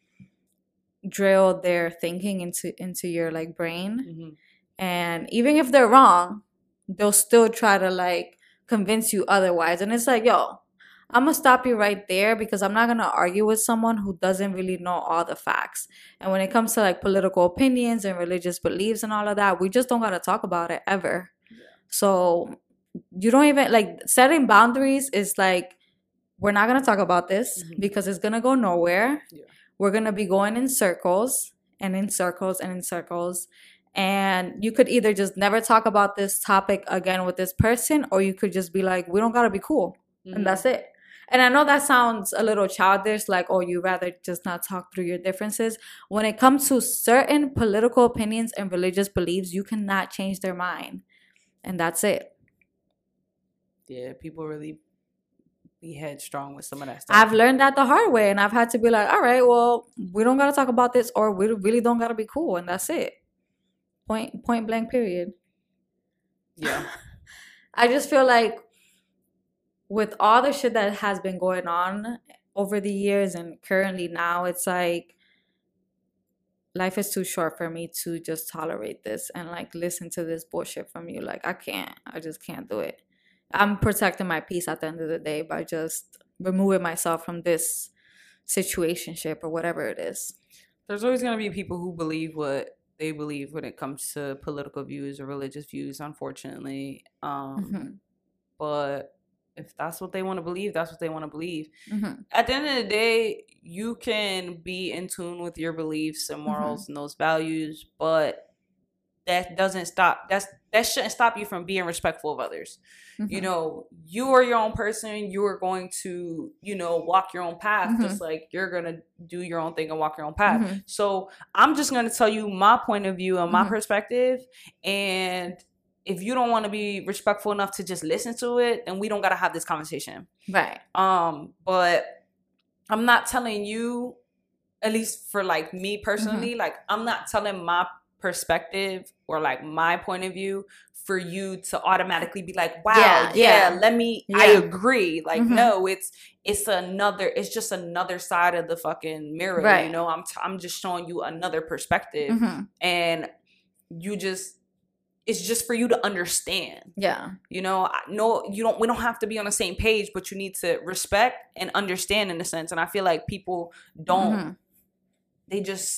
drill their thinking into into your like brain, mhm. and even if they're wrong, they'll still try to like convince you otherwise. And it's like, yo, I'm gonna stop you right there because I'm not gonna argue with someone who doesn't really know all the facts. And when it comes to like political opinions and religious beliefs and all of that, we just don't gotta talk about it ever. Yeah. So you don't even like setting boundaries is like, we're not gonna talk about this Mhm. because it's gonna go nowhere. Yeah. We're gonna be going in circles and in circles and in circles. And you could either just never talk about this topic again with this person, or you could just be like, we don't gotta be cool. Mhm. And that's it. And I know that sounds a little childish, like, oh, you rather just not talk through your differences. When it comes to certain political opinions and religious beliefs, you cannot change their mind. And that's it. Yeah, people really be headstrong with some of that stuff. I've learned that the hard way, and I've had to be like, all right, well, we don't gotta talk about this, or we really don't gotta be cool, and that's it. Point point blank period. Yeah. I just feel like with all the shit that has been going on over the years and currently now, it's like life is too short for me to just tolerate this and like listen to this bullshit from you. Like, I can't. I just can't do it. I'm protecting my peace at the end of the day by just removing myself from this situationship or whatever it is. There's always going to be people who believe what they believe when it comes to political views or religious views, unfortunately. Um, Mm-hmm. But if that's what they want to believe, that's what they want to believe. Mm-hmm. At the end of the day, you can be in tune with your beliefs and morals Mm-hmm. and those values, but that doesn't stop. That's that shouldn't stop you from being respectful of others. Mm-hmm. You know, you are your own person. You are going to, you know, walk your own path, Mm-hmm. just like you're going to do your own thing and walk your own path. Mm-hmm. So I'm just going to tell you my point of view and my Mhm. perspective. And if you don't want to be respectful enough to just listen to it, then we don't got to have this conversation. Right. Um, but I'm not telling you, at least for like me personally, like I'm not telling my perspective or like my point of view for you to automatically be like, wow, Yeah, yeah, yeah. let me, Yeah. I agree. Like, Mhm. no, it's, it's another, it's just another side of the fucking mirror. Right. You know, I'm, t- I'm just showing you another perspective, Mm-hmm. and you just, it's just for you to understand. Yeah. You know, I- no, you don't, we don't have to be on the same page, but you need to respect and understand in a sense. And I feel like people don't, Mhm. they just,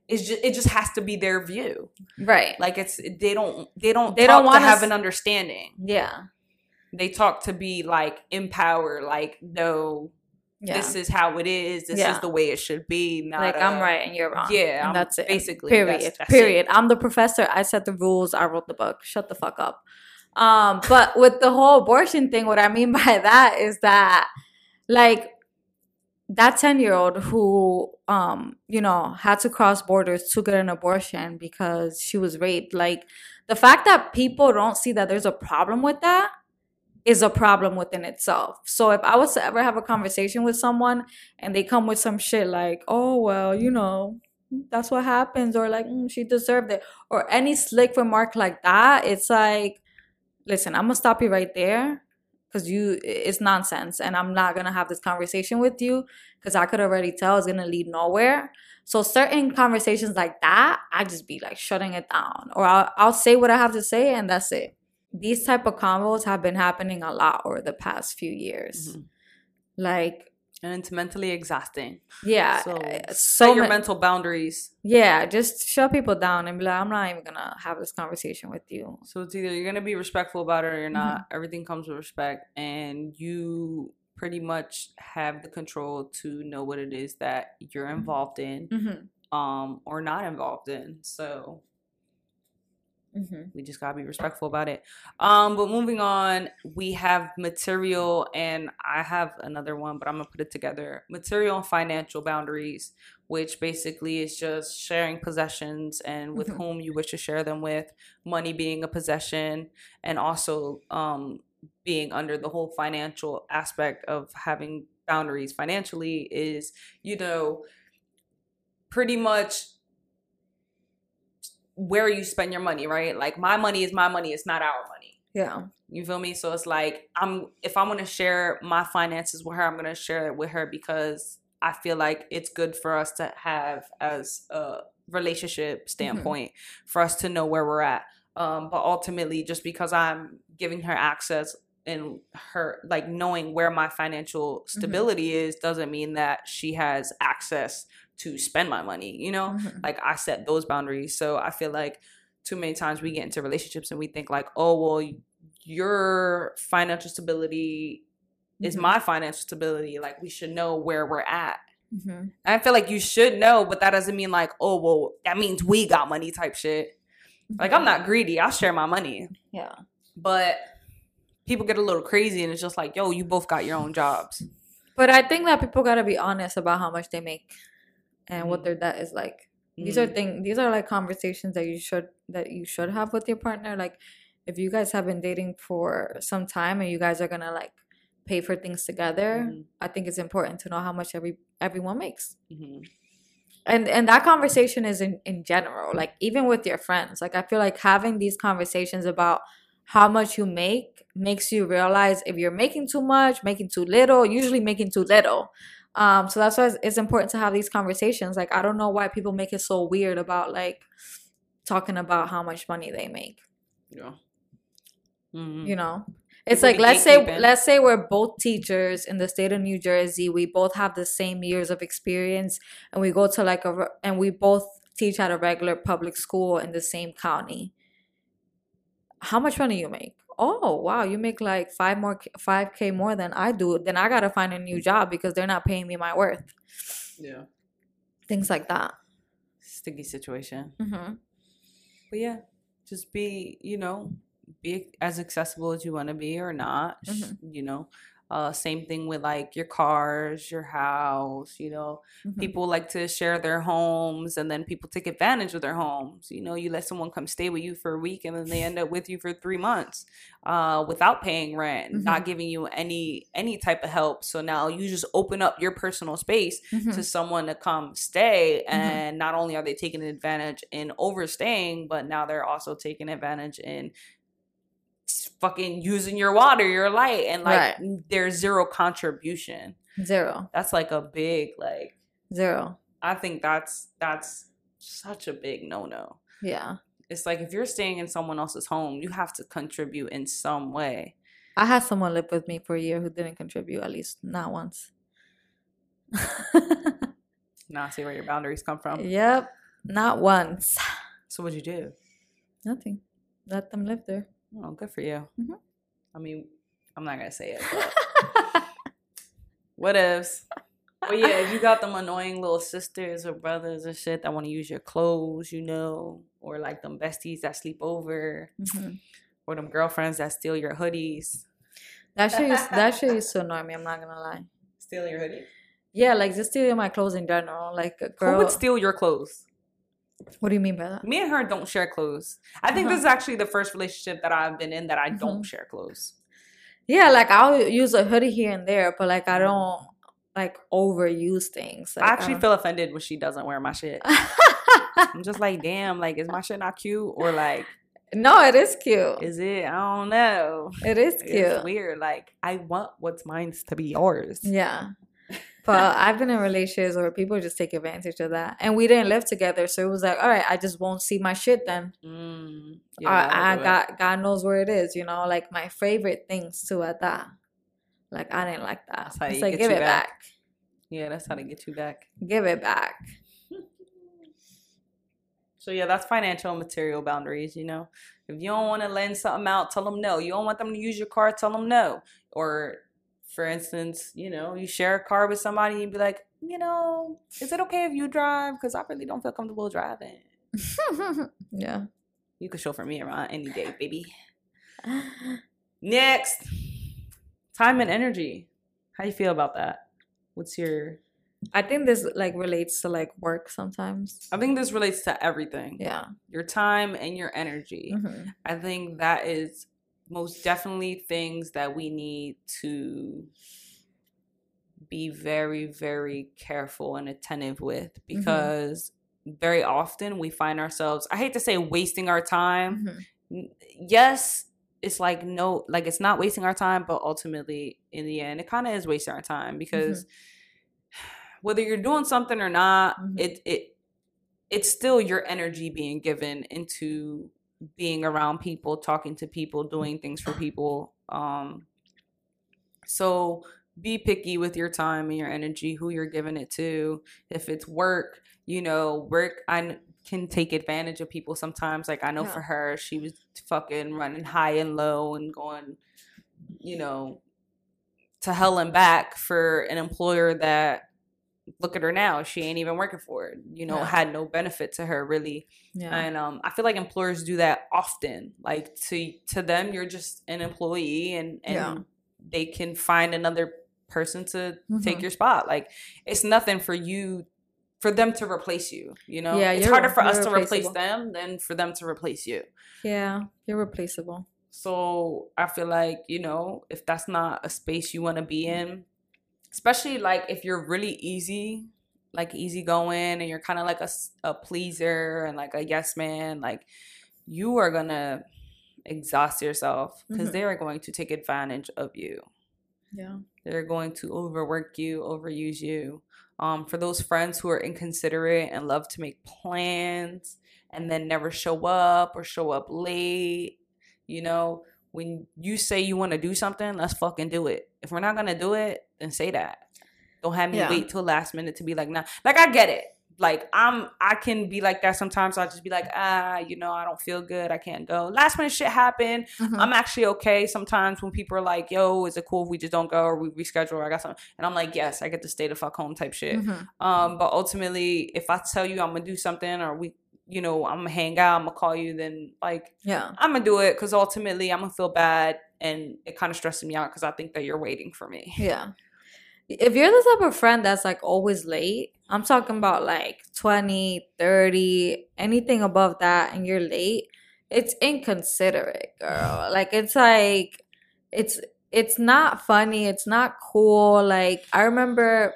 it's just it just has to be their view. Right. Like it's they don't they don't They talk don't want to have us- an understanding. Yeah. They talk to be like empowered, like no, Yeah. this is how it is. This Yeah. is the way it should be. Not Like a, I'm right and you're wrong. Yeah, and I'm- that's it. basically, Period. that's- that's Period. it. I'm the professor. I set the rules. I wrote the book. Shut the fuck up. Um, but with the whole abortion thing, what I mean by that is that, like, that ten year old who, um, you know, had to cross borders to get an abortion because she was raped, like, the fact that people don't see that there's a problem with that is a problem within itself. So if I was to ever have a conversation with someone and they come with some shit like, oh, well, you know, that's what happens, or like, mm, she deserved it, or any slick remark like that, it's like, listen, I'm gonna stop you right there because you, it's nonsense, and I'm not gonna have this conversation with you because I could already tell it's gonna lead nowhere. So certain conversations like that, I just be like shutting it down, or I'll, I'll say what I have to say and that's it. These type of combos have been happening a lot over the past few years. Mhm. Like, and it's mentally exhausting. yeah, So, uh, set so your ma- mental boundaries. yeah, just shut people down and be like, I'm not even gonna have this conversation with you. So it's either you're gonna be respectful about it or you're not. Mm-hmm. Everything comes with respect, and you pretty much have the control to know what it is that you're involved in, Mm-hmm. um, or not involved in. So Mm-hmm. we just gotta be respectful about it. Um, but moving on, we have material, and I have another one, but I'm gonna put it together. Material and financial boundaries, which basically is just sharing possessions and with Mhm. whom you wish to share them with. Money being a possession, and also um, being under the whole financial aspect of having boundaries financially is, you know, pretty much where you spend your money, right? Like my money is my money, it's not our money. Yeah. You feel me? So it's like I'm if I'm gonna share my finances with her, I'm gonna share it with her because I feel like it's good for us to have as a relationship standpoint, mm-hmm. for us to know where we're at. Um, but ultimately, just because I'm giving her access and her like knowing where my financial stability mm-hmm. is doesn't mean that she has access to spend my money, you know? Mm-hmm. Like I set those boundaries. So I feel like too many times we get into relationships and we think like, oh, well, your financial stability mm-hmm. is my financial stability. Like we should know where we're at. Mm-hmm. And I feel like you should know, but that doesn't mean like, oh, well, that means we got money type shit. Mm-hmm. Like I'm not greedy. I'll share my money. Yeah. But people get a little crazy and it's just like, yo, you both got your own jobs. But I think that people got to be honest about how much they make and mm-hmm. what their debt is like. Mm-hmm. These are things, these are like conversations that you should, that you should have with your partner. Like if you guys have been dating for some time and you guys are going to like pay for things together, mm-hmm. I think it's important to know how much every everyone makes. Mm-hmm. And and that conversation is in, in general, like even with your friends. Like I feel like having these conversations about how much you make makes you realize if you're making too much, making too little, usually making too little. Um, so that's why it's, it's important to have these conversations. Like I don't know why people make it so weird about like talking about how much money they make. Yeah. Mm-hmm. You know? It's like let's say let's say we're both teachers in the state of New Jersey. We both have the same years of experience, and we go to like a and we both teach at a regular public school in the same county. How much money you make? Oh wow, you make like five more five k more than I do. Then I gotta find a new job because they're not paying me my worth. Yeah, things like that. Sticky situation. Mm-hmm. But yeah, just be you know. be as accessible as you want to be or not. Mm-hmm. You know, uh, same thing with like your cars, your house, you know, mm-hmm. people like to share their homes and then people take advantage of their homes. You know, you let someone come stay with you for a week and then they end up with you for three months uh, without paying rent, mm-hmm. not giving you any, any type of help. So now you just open up your personal space mm-hmm. to someone to come stay. And mm-hmm. not only are they taking advantage in overstaying, but now they're also taking advantage in fucking using your water, your light, and like right. there's zero contribution. Zero. That's like a big like zero. I think that's that's such a big no-no. Yeah. It's like if you're staying in someone else's home, you have to contribute in some way. I had someone live with me for a year who didn't contribute, at least not once. Now I see where your boundaries come from. Yep. Not once. So what'd you do? Nothing. Let them live there. Oh, good for you. Mm-hmm. I mean, I'm not gonna say it. But what ifs? But yeah, if you got them annoying little sisters or brothers and shit that want to use your clothes, you know, or like them besties that sleep over, Mm-hmm. or them girlfriends that steal your hoodies. That shit used, that shit used to annoy me. I'm not gonna lie. Steal your hoodie? Yeah, like just stealing my clothes in general. Like a girl. Who would steal your clothes? What do you mean by that? Me and her don't share clothes. I think Uh-huh. this is actually the first relationship that I've been in that I don't Mhm. share clothes. Yeah, like I'll use a hoodie here and there, but like I don't like overuse things. Like, I actually don't- feel offended when she doesn't wear my shit. I'm just like, damn, like, is my shit not cute? Or like, No, it is cute. is it? I don't know. It is cute. It's weird. Like, I want what's mine to be yours. Yeah. But I've been in relationships where people just take advantage of that. And we didn't live together. So it was like, all right, I just won't see my shit then. Mm, yeah, I, I that'll do it. got God knows where it is, you know, like my favorite things too at that. Like I didn't like that. That's how It's you like get give you it back. back. Yeah, that's how to get you back. Give it back. So yeah, that's financial and material boundaries, you know. If you don't want to lend something out, tell them no. You don't want them to use your car, tell them no. Or for instance, you know, you share a car with somebody and you be like, you know, is it okay if you drive? Because I really don't feel comfortable driving. Yeah. You can chauffeur me around any day, baby. Next, time and energy. How you feel about that? What's your... I think this like relates to like work sometimes. I think this relates to everything. Yeah. Your time and your energy. Mhm. I think that is most definitely things that we need to be very, very careful and attentive with, because very often we find ourselves, I hate to say wasting our time. Mhm. N- Yes, it's like no, like it's not wasting our time, but ultimately in the end, it kind of is wasting our time, because whether you're doing something or not, Mhm. it it it's still your energy being given into being around people, talking to people, doing things for people. Um, so be picky with your time and your energy, who you're giving it to. If it's work, you know, work, I n- can take advantage of people sometimes. Like I know Yeah. for her, she was fucking running high and low and going, you know, to hell and back for an employer that, look at her now, she ain't even working for it, you know, Yeah. had no benefit to her really. Yeah. And um I feel like employers do that often. Like to to them, you're just an employee, and and Yeah. they can find another person to take Mhm. your spot. Like it's nothing for you, for them to replace you, you know. Yeah, It's you're- harder for us you're to replace replaceable. them than for them to replace you. Yeah. You're replaceable. So I feel like, you know, if that's not a space you want to be in, especially like if you're really easy, like easygoing, and you're kind of like a, s- a pleaser and like a yes man, like you are going to exhaust yourself, because Mhm. they are going to take advantage of you. Yeah. They're going to overwork you, overuse you. Um, for those friends who are inconsiderate and love to make plans and then never show up or show up late, you know, when you say you want to do something, let's fucking do it. If we're not going to do it, then say that. Don't have me Yeah. wait till last minute to be like, nah. Like, I get it. Like, I'm, I can be like that sometimes. I'll just be like, ah, you know, I don't feel good. I can't go. Last minute shit happened. Mhm. I'm actually okay sometimes when people are like, yo, is it cool if we just don't go, or we reschedule, or I got something? And I'm like, yes, I get to stay the fuck home type shit. Mhm. Um, but ultimately, if I tell you I'm gonna do something, or we, you know, I'm gonna hang out, I'm gonna call you, then like, Yeah. I'm gonna do it, because ultimately I'm gonna feel bad, and it kind of stresses me out because I think that you're waiting for me. Yeah. If you're the type of friend that's like always late, I'm talking about like twenty, thirty, anything above that, and you're late, it's inconsiderate, girl. Like it's like it's it's not funny, it's not cool. Like I remember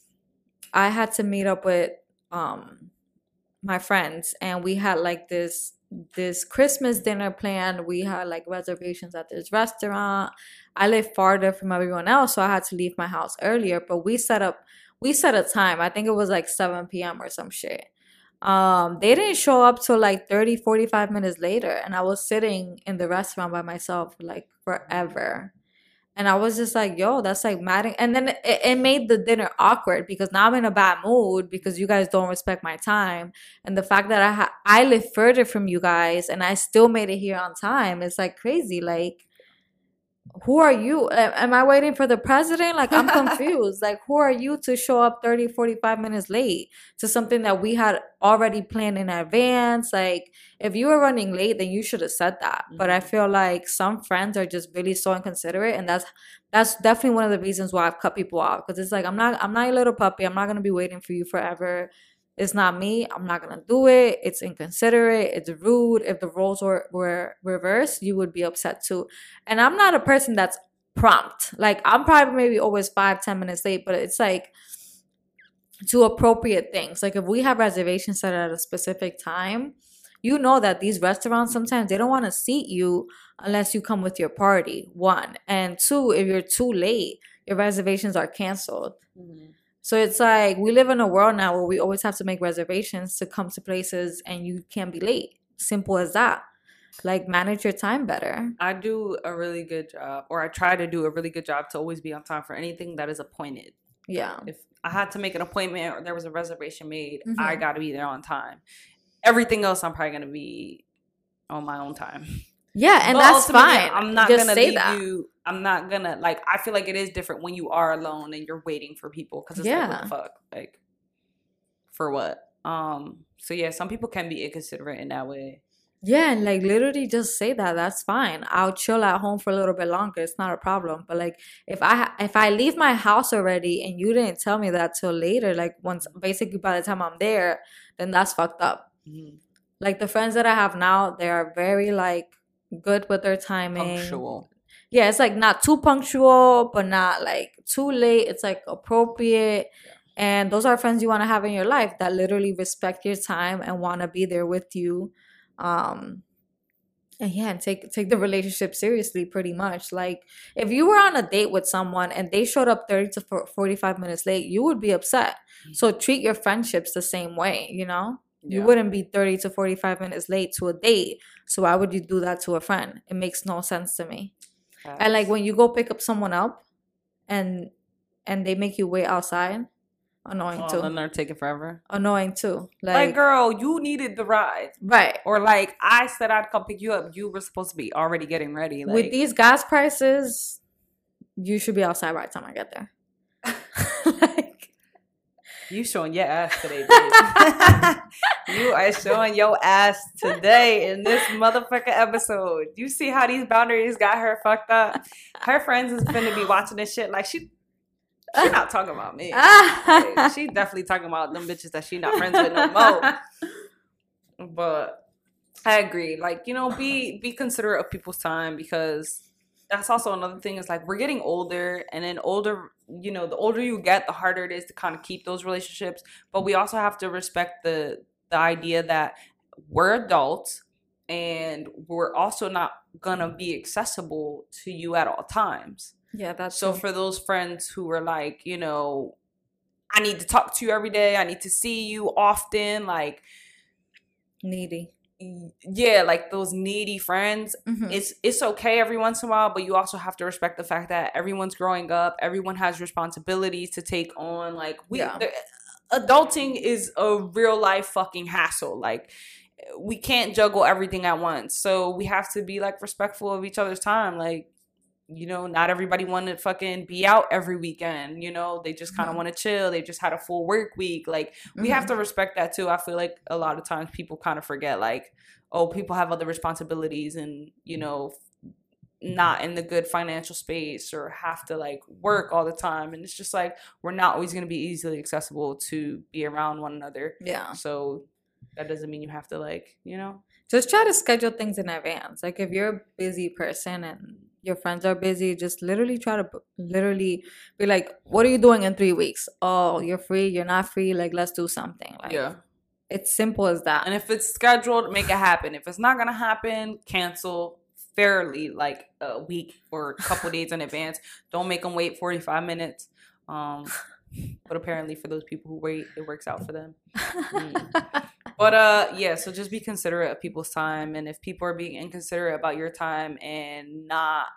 I had to meet up with um my friends, and we had like this this Christmas dinner planned. We had like reservations at this restaurant. I live farther from everyone else, so I had to leave my house earlier. But we set up, we set a time. I think it was like seven p.m. or some shit. Um, they didn't show up till like thirty, forty-five minutes later, and I was sitting in the restaurant by myself for like forever. And I was just like, yo, that's like mad. And then it, it made the dinner awkward because now I'm in a bad mood because you guys don't respect my time. And the fact that I ha- I live further from you guys and I still made it here on time, it's like crazy. Like, who are you? Am I waiting for the president? Like, I'm confused. Like, who are you to show up thirty, forty-five minutes late to something that we had already planned in advance? Like, if you were running late, then you should have said that. Mm-hmm. But I feel like some friends are just really so inconsiderate, and that's that's definitely one of the reasons why I've cut people off. Because it's like, I'm not I'm not your little puppy. I'm not gonna be waiting for you forever. It's not me. I'm not going to do it. It's inconsiderate. It's rude. If the roles were, were reversed, you would be upset too. And I'm not a person that's prompt. Like, I'm probably maybe always five, ten minutes late, but it's like to appropriate things. Like, if we have reservations set at a specific time, you know that these restaurants, sometimes they don't want to seat you unless you come with your party, one. And two, if you're too late, your reservations are canceled. Mm-hmm. So it's like we live in a world now where we always have to make reservations to come to places and you can't be late. Simple as that. Like, manage your time better. I do a really good job, or I try to do a really good job to always be on time for anything that is appointed. Yeah. If I had to make an appointment or there was a reservation made, mm-hmm. I got to be there on time. Everything else, I'm probably going to be on my own time. Yeah, and but that's fine. I'm not going to leave that. you... I'm not gonna, like, I feel like it is different when you are alone and you're waiting for people. Because it's yeah. like, what the fuck? Like, for what? Um. So, yeah, some people can be inconsiderate in that way. Yeah, and, like, literally just say that. That's fine. I'll chill at home for a little bit longer. It's not a problem. But, like, if I if I leave my house already and you didn't tell me that till later, like, once, basically by the time I'm there, then that's fucked up. Mm-hmm. Like, the friends that I have now, they are very, like, good with their timing. Punctual. Yeah, it's like not too punctual, but not like too late. It's like appropriate. Yeah. And those are friends you want to have in your life that literally respect your time and want to be there with you. Um, and yeah, and take take the relationship seriously pretty much. Like, if you were on a date with someone and they showed up thirty to forty-five minutes late, you would be upset. Mm-hmm. So treat your friendships the same way, you know? Yeah. You wouldn't be thirty to forty-five minutes late to a date. So why would you do that to a friend? It makes no sense to me. And like when you go pick up someone up and and they make you wait outside, annoying oh, too. And they're taking forever. Annoying too. Like, like, girl, you needed the ride. Right. Or like, I said I'd come pick you up. You were supposed to be already getting ready. Like, with these gas prices, you should be outside by the time I get there. Like, you showing your ass today, babe. You are showing your ass today in this motherfucking episode. You see how these boundaries got her fucked up? Her friends is finna be watching this shit like she she not talking about me. Like, she definitely talking about them bitches that she not friends with no more. But I agree. Like, you know, be be considerate of people's time because that's also another thing is like we're getting older and then older, you know, the older you get, the harder it is to kind of keep those relationships. But we also have to respect the the idea that we're adults and we're also not gonna be accessible to you at all times. Yeah, that's so true. For those friends who are like, you know, I need to talk to you every day, I need to see you often, like needy. Yeah, like those needy friends. Mm-hmm. It's it's okay every once in a while, but you also have to respect the fact that everyone's growing up. Everyone has responsibilities to take on. Like we, yeah. the, adulting is a real life fucking hassle. Like we can't juggle everything at once, so we have to be like respectful of each other's time. Like, you know, not everybody want to fucking be out every weekend. You know, they just kind of mm-hmm. want to chill. They just had a full work week. Like, we mm-hmm. have to respect that too. I feel like a lot of times people kind of forget, like, oh, people have other responsibilities and, you know, not in the good financial space or have to, like, work all the time. And it's just like, we're not always going to be easily accessible to be around one another. Yeah. So that doesn't mean you have to, like, you know. Just try to schedule things in advance. Like, if you're a busy person and your friends are busy, just literally try to literally be like, what are you doing in three weeks? Oh, you're free, you're not free, like, let's do something. Like, yeah, it's simple as that. And if it's scheduled, make it happen. If it's not gonna happen, cancel fairly, like a week or a couple days in advance. Don't make them wait forty-five minutes. Um but apparently for those people who wait, it works out for them. Mm. But uh yeah, so just be considerate of people's time, and if people are being inconsiderate about your time and not,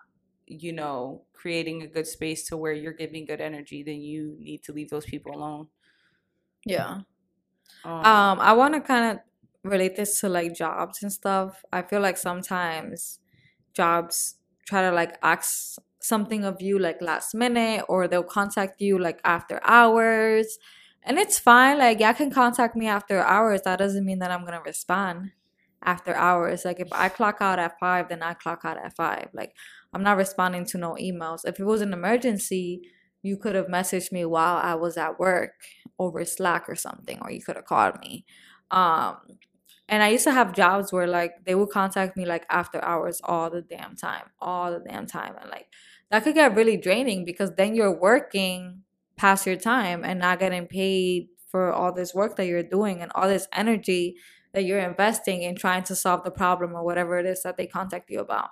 you know, creating a good space to where you're giving good energy, then you need to leave those people alone. Yeah. Um, Um, I want to kind of relate this to like jobs and stuff. I feel like sometimes jobs try to like ask something of you like last minute, or they'll contact you like after hours. And it's fine. Like, y'all can contact me after hours. That doesn't mean that I'm going to respond after hours. Like, if I clock out at five, then I clock out at five. Like, I'm not responding to no emails. If it was an emergency, you could have messaged me while I was at work over Slack or something, or you could have called me. Um, and I used to have jobs where like they would contact me like after hours all the damn time, all the damn time. And like that could get really draining, because then you're working past your time and not getting paid for all this work that you're doing and all this energy that you're investing in trying to solve the problem or whatever it is that they contact you about.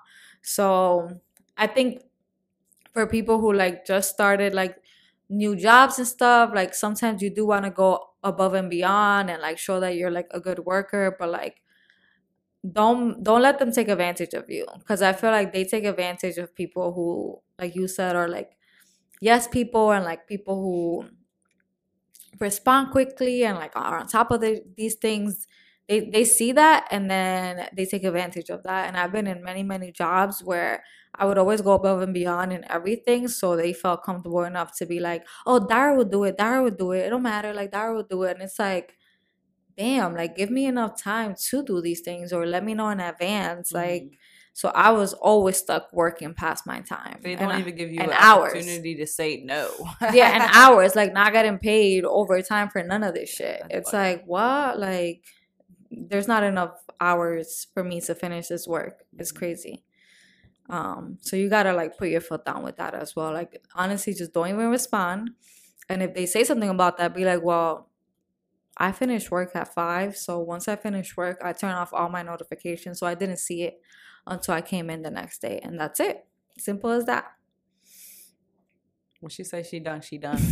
So I think for people who like just started like new jobs and stuff, like sometimes you do want to go above and beyond and like show that you're like a good worker, but like don't don't let them take advantage of you, because I feel like they take advantage of people who, like you said, are like yes people, and like people who respond quickly and like are on top of the, these things. They they see that and then they take advantage of that. And I've been in many many jobs where I would always go above and beyond in everything, so they felt comfortable enough to be like, oh, Dara would do it, Dara would do it, it don't matter, like Dara would do it. And it's like, damn, like give me enough time to do these things, or let me know in advance. mm-hmm. Like, so I was always stuck working past my time. They don't and even give you and an hours. opportunity to say no. Yeah, and hours, like not getting paid overtime for none of this shit. That's it's funny. like, what? Like, there's not enough hours for me to finish this work. It's crazy. Um, so you gotta like put your foot down with that as well. Like, honestly, just don't even respond. And if they say something about that, be like, well, I finished work at five, so once I finish work, I turn off all my notifications, so I didn't see it until I came in the next day, and that's it. Simple as that. When she says she done, she done.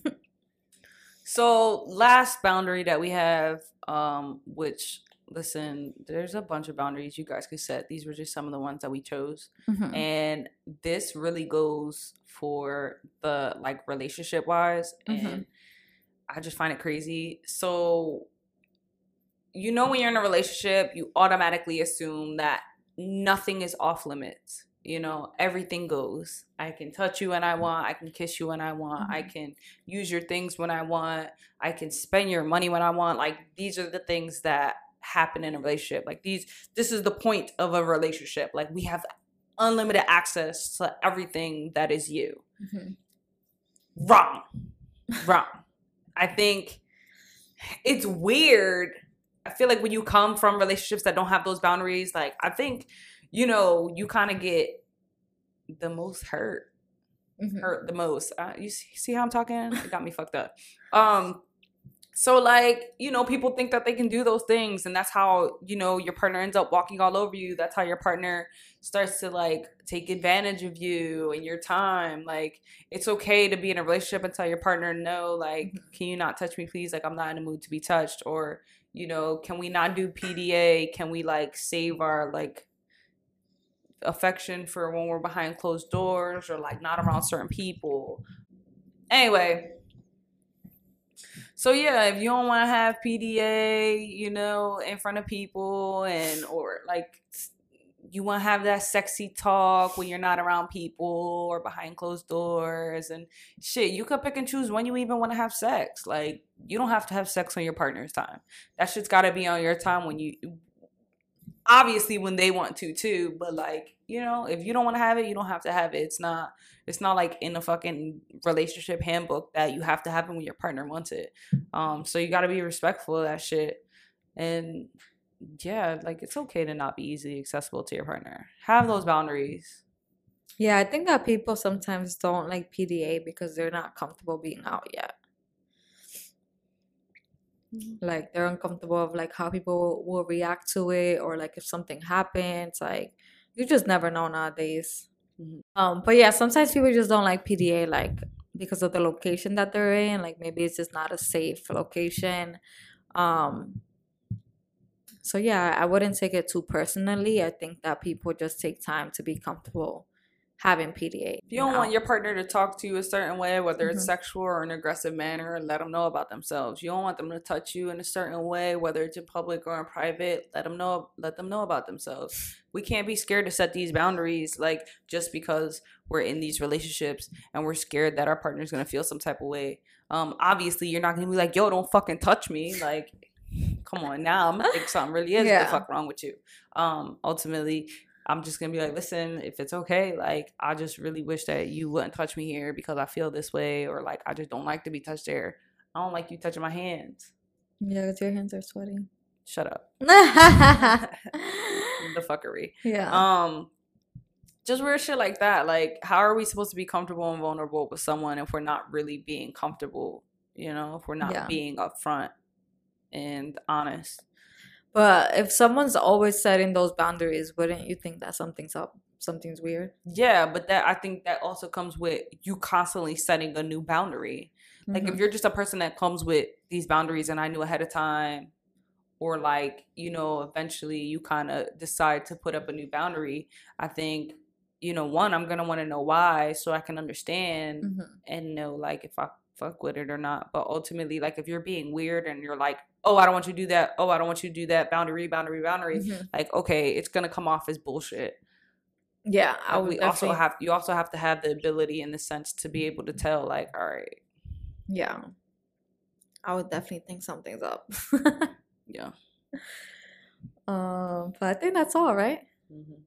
So last boundary that we have, um, which listen, there's a bunch of boundaries you guys could set. These were just some of the ones that we chose. Mm-hmm. And this really goes for the like relationship wise. Mm-hmm. And I just find it crazy. So, you know, when you're in a relationship, you automatically assume that nothing is off limits. You know, everything goes. I can touch you when I want. I can kiss you when I want. Mm-hmm. I can use your things when I want. I can spend your money when I want. Like, these are the things that happen in a relationship. Like, these, this is the point of a relationship. Like, we have unlimited access to everything that is you. Mm-hmm. Wrong. Wrong. I think it's weird. I feel like when you come from relationships that don't have those boundaries, like, I think, you know, you kind of get the most hurt, Mm-hmm. hurt the most. Uh, you see, see how I'm talking? It got me fucked up. Um, so like, you know, people think that they can do those things, and that's how, you know, your partner ends up walking all over you. That's how your partner starts to like take advantage of you and your time. Like, it's okay to be in a relationship and tell your partner, no, like, Mm-hmm. can you not touch me, please? Like, I'm not in the mood to be touched. Or, you know, can we not do P D A? Can we like save our like affection for when we're behind closed doors, or like not around certain people? Anyway, so yeah, if you don't want to have P D A, you know, in front of people, and or like you want to have that sexy talk when you're not around people or behind closed doors and shit, you could pick and choose when you even want to have sex. Like, you don't have to have sex on your partner's time. That shit's got to be on your time, when you, obviously when they want to too, but like, you know, if you don't want to have it, you don't have to have it. It's not, it's not like in a fucking relationship handbook that you have to have it when your partner wants it. Um, so you got to be respectful of that shit. And yeah, like, it's okay to not be easily accessible to your partner. Have those boundaries. Yeah, I think that people sometimes don't like P D A because they're not comfortable being out yet. Like, they're uncomfortable of like how people will, will react to it, or like if something happens. Like, you just never know nowadays. Mm-hmm. Um, but yeah, sometimes people just don't like P D A, like because of the location that they're in. Like, maybe it's just not a safe location. Um, so yeah, I wouldn't take it too personally. I think that people just take time to be comfortable having P D A. If you don't know? want your partner to talk to you a certain way, whether it's Mhm. sexual or an aggressive manner, let them know about themselves. You don't want them to touch you in a certain way, whether it's in public or in private. Let them know. Let them know about themselves. We can't be scared to set these boundaries, like just because we're in these relationships and we're scared that our partner's gonna feel some type of way. Um, obviously, you're not gonna be like, "Yo, don't fucking touch me." Like, come on, now I'm gonna think something really is Yeah. the fuck wrong with you. Um, ultimately. I'm just gonna be like, listen, if it's okay, like, I just really wish that you wouldn't touch me here because I feel this way, or like, I just don't like to be touched there. I don't like you touching my hands. Yeah, because your hands are sweaty. Shut up. Yeah. The fuckery. Um, just weird shit like that. Like, how are we supposed to be comfortable and vulnerable with someone if we're not really being comfortable? You know, if we're not Yeah. being upfront and honest. But if someone's always setting those boundaries, wouldn't you think that something's up? Something's weird? Yeah, but that I think that also comes with you constantly setting a new boundary. Like, Mhm. if you're just a person that comes with these boundaries and I knew ahead of time, or like, you know, eventually you kind of decide to put up a new boundary, I think, you know, one, I'm going to want to know why so I can understand Mhm. and know, like, if I fuck with it or not. But ultimately, like, if you're being weird and you're like, oh, I don't want you to do that. Oh, I don't want you to do that. Boundary, boundary, boundary. Mhm. Like, okay, it's going to come off as bullshit. Yeah, I But would we also definitely- have, you also have to have the ability in the sense to be able to tell, like, all right. Yeah. I would definitely think something's up. Yeah. Um, but I think that's all, right? Mm-hmm.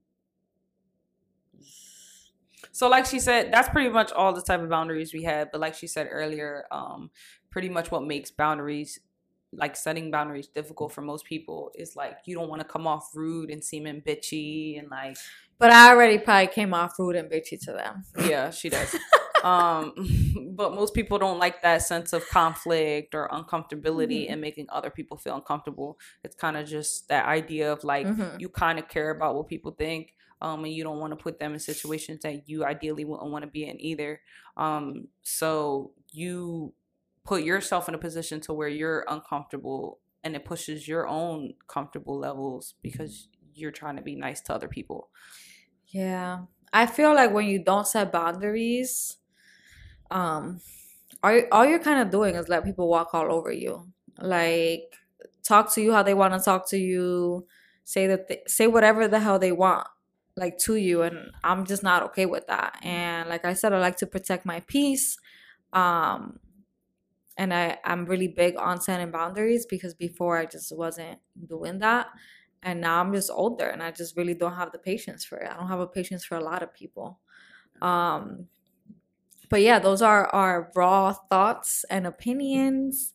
So like she said, that's pretty much all the type of boundaries we had. But like she said earlier, um, pretty much what makes boundaries, like setting boundaries, difficult for most people is like you don't want to come off rude and seeming bitchy and like. But I already probably came off rude and bitchy to them. Yeah, she does. um, but most people don't like that sense of conflict or uncomfortability Mhm. and making other people feel uncomfortable. It's kind of just that idea of like Mhm. you kind of care about what people think. Um, and you don't want to put them in situations that you ideally wouldn't want to be in either. Um, so you put yourself in a position to where you're uncomfortable and it pushes your own comfortable levels because you're trying to be nice to other people. Yeah. I feel like when you don't set boundaries, um, all, you- all you're kind of doing is let people walk all over you. Like, talk to you how they want to talk to you, say that th- say whatever the hell they want, like, to you, and I'm just not okay with that. And like I said, I like to protect my peace. Um, and I, I'm really big on setting boundaries because before I just wasn't doing that. And now I'm just older and I just really don't have the patience for it. I don't have a patience for a lot of people. Um, but yeah, those are our raw thoughts and opinions.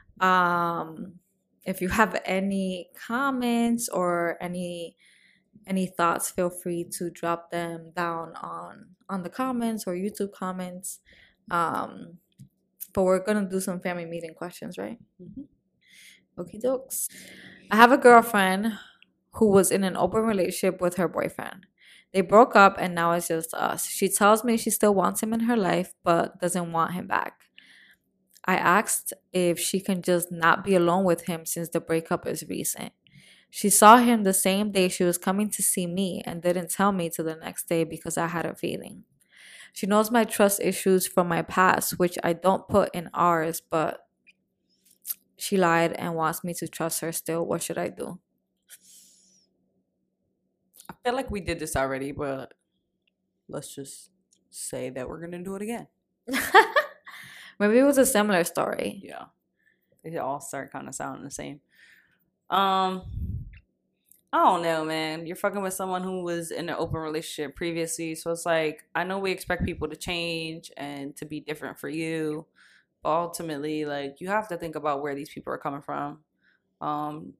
Um, if you have any comments or any any thoughts, feel free to drop them down on on the comments or YouTube comments. Um, but we're gonna do some family meeting questions, right? Mm-hmm. Okie dokes. I have a girlfriend who was in an open relationship with her boyfriend. They broke up and now it's just us. She tells me she still wants him in her life but doesn't want him back. I asked if she can just not be alone with him since the breakup is recent. She saw him the same day she was coming to see me and didn't tell me till the next day because I had a feeling. She knows my trust issues from my past, which I don't put in ours, but she lied and wants me to trust her still. What should I do? I feel like we did this already, but let's just say that we're gonna do it again. Maybe it was a similar story. Yeah, it all start kind of sounding the same. Um, I don't know, man. You're fucking with someone who was in an open relationship previously, so it's like I know we expect people to change and to be different for you, but ultimately, like you have to think about where these people are coming from. Um,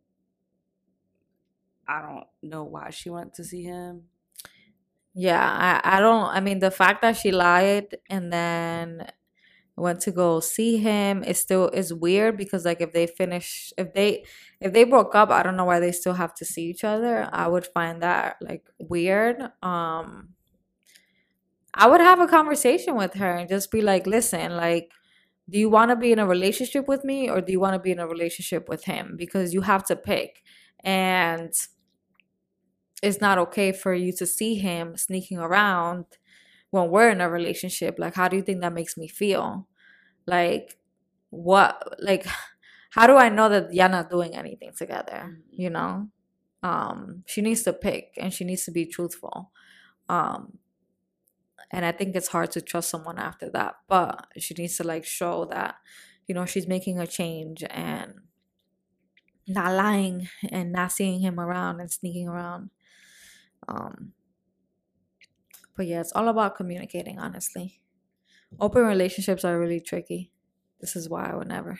I don't know why she went to see him. Yeah, I, I don't, I mean, the fact that she lied and then went to go see him is still is weird because like if they finish if they if they broke up, I don't know why they still have to see each other. I would find that like weird. Um I would have a conversation with her and just be like, listen, like, do you want to be in a relationship with me or do you want to be in a relationship with him? Because you have to pick. And it's not okay for you to see him sneaking around when we're in a relationship, like, how do you think that makes me feel? Like, what, like, how do I know that y'all not doing anything together? You know? Um, she needs to pick, and she needs to be truthful. Um, and I think it's hard to trust someone after that, but she needs to like show that, you know, she's making a change and not lying and not seeing him around and sneaking around. Um, but yeah, it's all about communicating, honestly. Open relationships are really tricky. This is why I would never.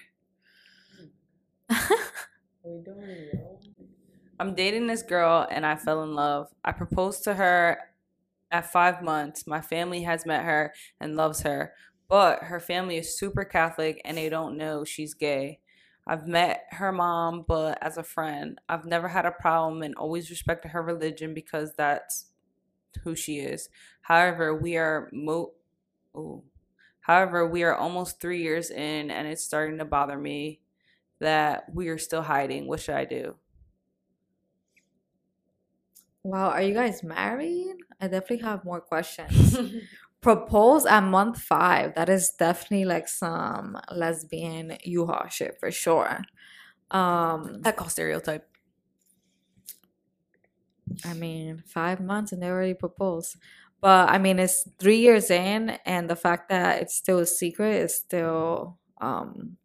I'm dating this girl and I fell in love. I proposed to her at five months. My family has met her and loves her, but her family is super Catholic and they don't know she's gay. I've met her mom, but as a friend. I've never had a problem and always respected her religion because that's who she is. However, we are mo- Ooh. However, we are almost three years in and it's starting to bother me that we are still hiding. What should I do? Wow, are you guys married? I definitely have more questions. Propose at month five. That is definitely like some lesbian U-Haul shit for sure. Um, I call stereotype. I mean, five months and they already proposed. But I mean, it's three years in, and the fact that it's still a secret is still, um,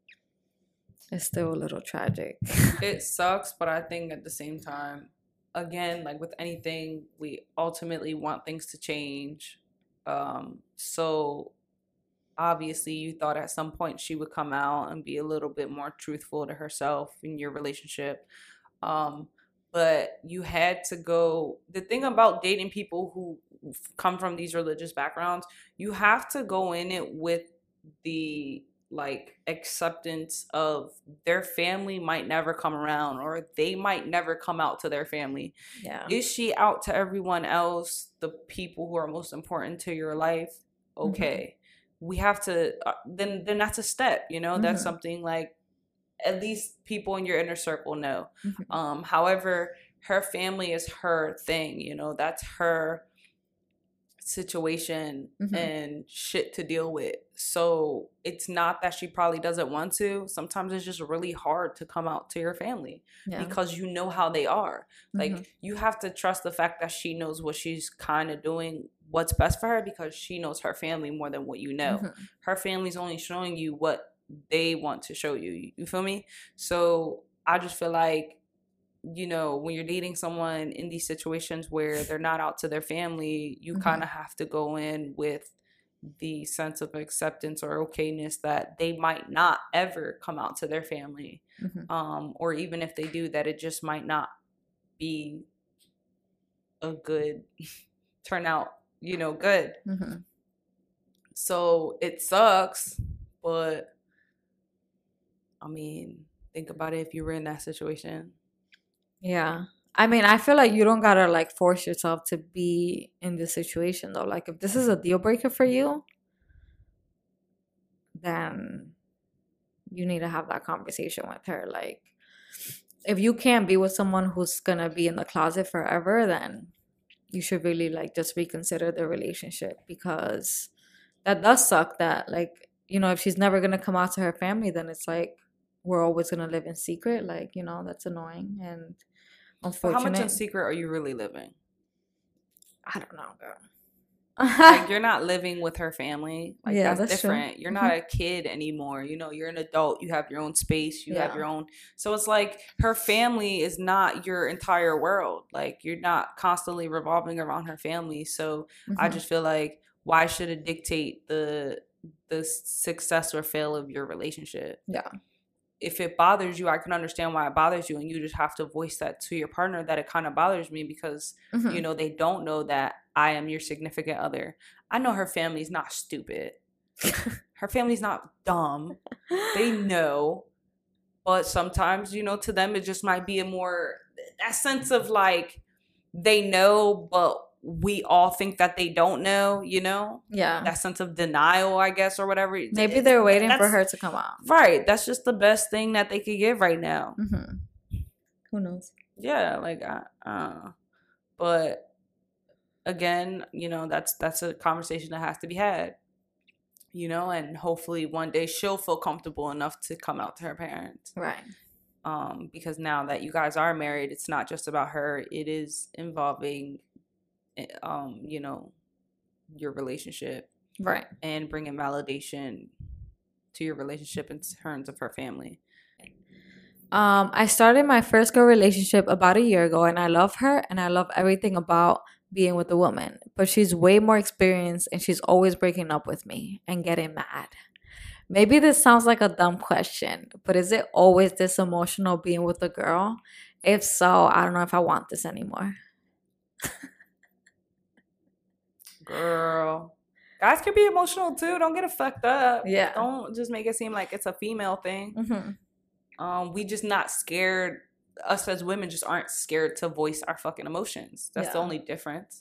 it's still a little tragic. It sucks, but I think at the same time, again, like with anything, we ultimately want things to change. Um, so obviously you thought at some point she would come out and be a little bit more truthful to herself in your relationship. Um, but you had to go, the thing about dating people who come from these religious backgrounds, you have to go in it with the like acceptance of their family might never come around, or they might never come out to their family. Yeah. Is she out to everyone else, the people who are most important to your life? Okay. Mm-hmm. We have to, uh, then, then that's a step, you know, mm-hmm. That's something like at least people in your inner circle know. Mm-hmm. Um, however, her family is her thing, you know, that's her situation mm-hmm. and shit to deal with. So it's not that she probably doesn't want to. Sometimes it's just really hard to come out to your family yeah. because you know how they are. Mm-hmm. Like, you have to trust the fact that she knows what she's kind of doing, what's best for her, because she knows her family more than what you know. Mm-hmm. Her family's only showing you what they want to show you. You feel me? So I just feel like, you know, when you're dating someone in these situations where they're not out to their family, you mm-hmm. kind of have to go in with the sense of acceptance or okayness that they might not ever come out to their family. Mm-hmm. Um, or even if they do, that it just might not be a good turnout, you know, good. Mm-hmm. So it sucks, but I mean, think about it if you were in that situation. Yeah. I mean, I feel like you don't gotta like force yourself to be in this situation though. Like, if this is a deal breaker for you, then you need to have that conversation with her. Like, if you can't be with someone who's gonna be in the closet forever, then you should really like just reconsider the relationship, because that does suck that, like, you know, if she's never gonna come out to her family, then it's like we're always gonna live in secret. Like, you know, that's annoying and unfortunate. How much in secret are you really living? I don't know, girl. Like, you're not living with her family. Like, yeah, that's, that's different. True. You're not mm-hmm. a kid anymore. You know, you're an adult. You have your own space. You yeah. have your own. So it's like her family is not your entire world. Like, you're not constantly revolving around her family. So mm-hmm. I just feel like, why should it dictate the the success or fail of your relationship? Yeah. If it bothers you, I can understand why it bothers you, and you just have to voice that to your partner that it kind of bothers me because, mm-hmm. you know, they don't know that I am your significant other. I know her family's not stupid. Her family's not dumb. They know. But sometimes, you know, to them, it just might be a more, that sense of like, they know, but we all think that they don't know, you know? Yeah. That sense of denial, I guess, or whatever. Maybe they're waiting for her to come out. Right. That's just the best thing that they could give right now. Mm-hmm. Who knows? Yeah, like, uh, uh, but again, you know, that's that's a conversation that has to be had. You know, and hopefully one day she'll feel comfortable enough to come out to her parents. Right. Um, because now that you guys are married, it's not just about her. It is involving, um, you know, your relationship. Right. And bringing validation to your relationship in terms of her family. Um, I started my first girl relationship about a year ago, and I love her, and I love everything about being with a woman. But she's way more experienced, and she's always breaking up with me and getting mad. Maybe this sounds like a dumb question, but is it always this emotional being with a girl? If so, I don't know if I want this anymore. Girl. Guys can be emotional too. Don't get it fucked up. Yeah. Don't just make it seem like it's a female thing. Mm-hmm. Um, we just not scared. Us as women just aren't scared to voice our fucking emotions. That's Yeah. the only difference.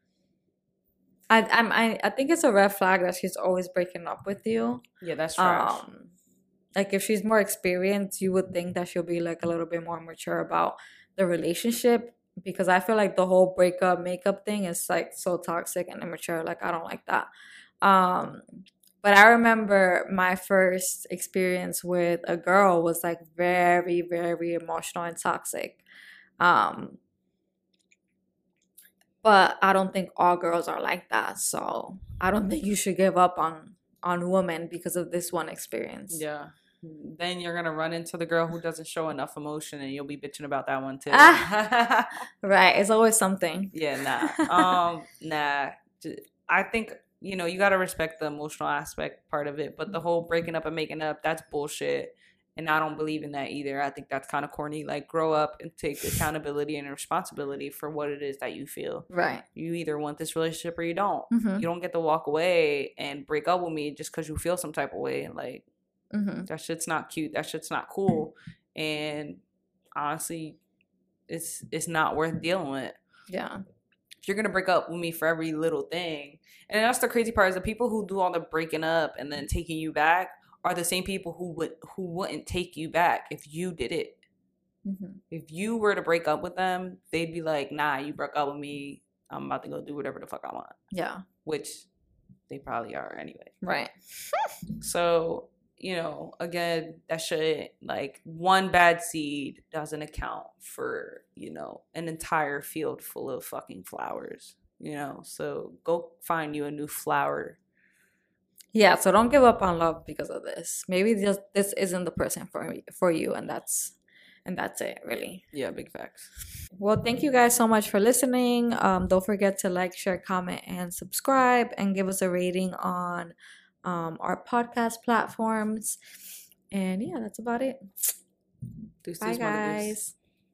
I I'm, I I think it's a red flag that she's always breaking up with you. Yeah, that's trash. Um, like if she's more experienced, you would think that she'll be like a little bit more mature about the relationship, because I feel like the whole breakup makeup thing is like so toxic and immature. Like I don't like that. Um, but I remember my first experience with a girl was like very, very emotional and toxic. Um, but I don't think all girls are like that. So I don't think you should give up on on women because of this one experience. Yeah. Then you're gonna run into the girl who doesn't show enough emotion, and you'll be bitching about that one too. Ah. Right. It's always something. Yeah, nah. Um, nah. I think, you know, you gotta respect the emotional aspect part of it, but the whole breaking up and making up, that's bullshit. And I don't believe in that either. I think that's kind of corny. Like, grow up and take accountability and responsibility for what it is that you feel. Right. You either want this relationship or you don't. Mm-hmm. You don't get to walk away and break up with me just because you feel some type of way. Like, Mm-hmm. that shit's not cute. That shit's not cool. And honestly, it's it's not worth dealing with. Yeah. If you're gonna break up with me for every little thing, and that's the crazy part, is the people who do all the breaking up and then taking you back are the same people who would who wouldn't take you back if you did it. Mm-hmm. If you were to break up with them, they'd be like, nah, you broke up with me, I'm about to go do whatever the fuck I want. Yeah. Which they probably are anyway. Right. So, you know, again, that shit, like, one bad seed doesn't account for, you know, an entire field full of fucking flowers, you know? So go find you a new flower. Yeah, so don't give up on love because of this. Maybe just this isn't the person for for you, and that's and that's it, really. Yeah, big facts. Well, thank you guys so much for listening. Um, don't forget to like, share, comment, and subscribe, and give us a rating on um, our podcast platforms. And yeah, that's about it. Deuces, Bye, guys.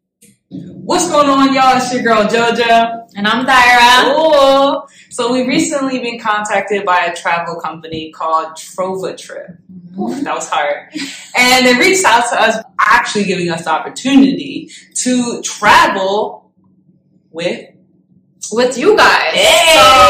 What's going on, y'all? It's your girl JoJo. And I'm Daira. Ooh. So we recently been contacted by a travel company called Trova Trip. Ooh, that was hard. And they reached out to us, actually giving us the opportunity to travel with with you guys. Hey.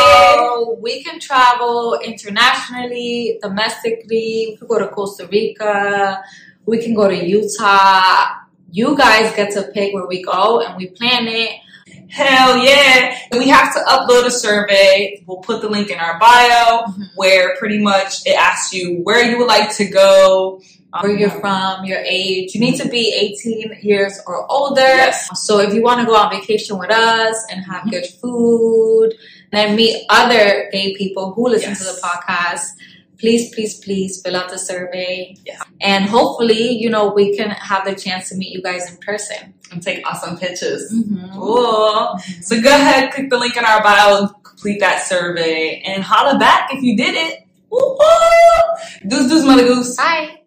So we can travel internationally, domestically. We can go to Costa Rica. We can go to Utah. You guys get to pick where we go, and we plan it. Hell yeah. And we have to upload a survey. We'll put the link in our bio, mm-hmm. where pretty much it asks you where you would like to go, where you're from, your age. You need to be eighteen years or older. Yes. So if you want to go on vacation with us and have mm-hmm. good food, and meet other gay people who listen yes. to the podcast, please, please, please fill out the survey. Yeah. And hopefully, you know, we can have the chance to meet you guys in person. And take awesome pictures. Mm-hmm. Cool. Mm-hmm. So go ahead, click the link in our bio, complete that survey, and holla back if you did it. Woo-hoo! Deuce, deuce, mother goose. Bye.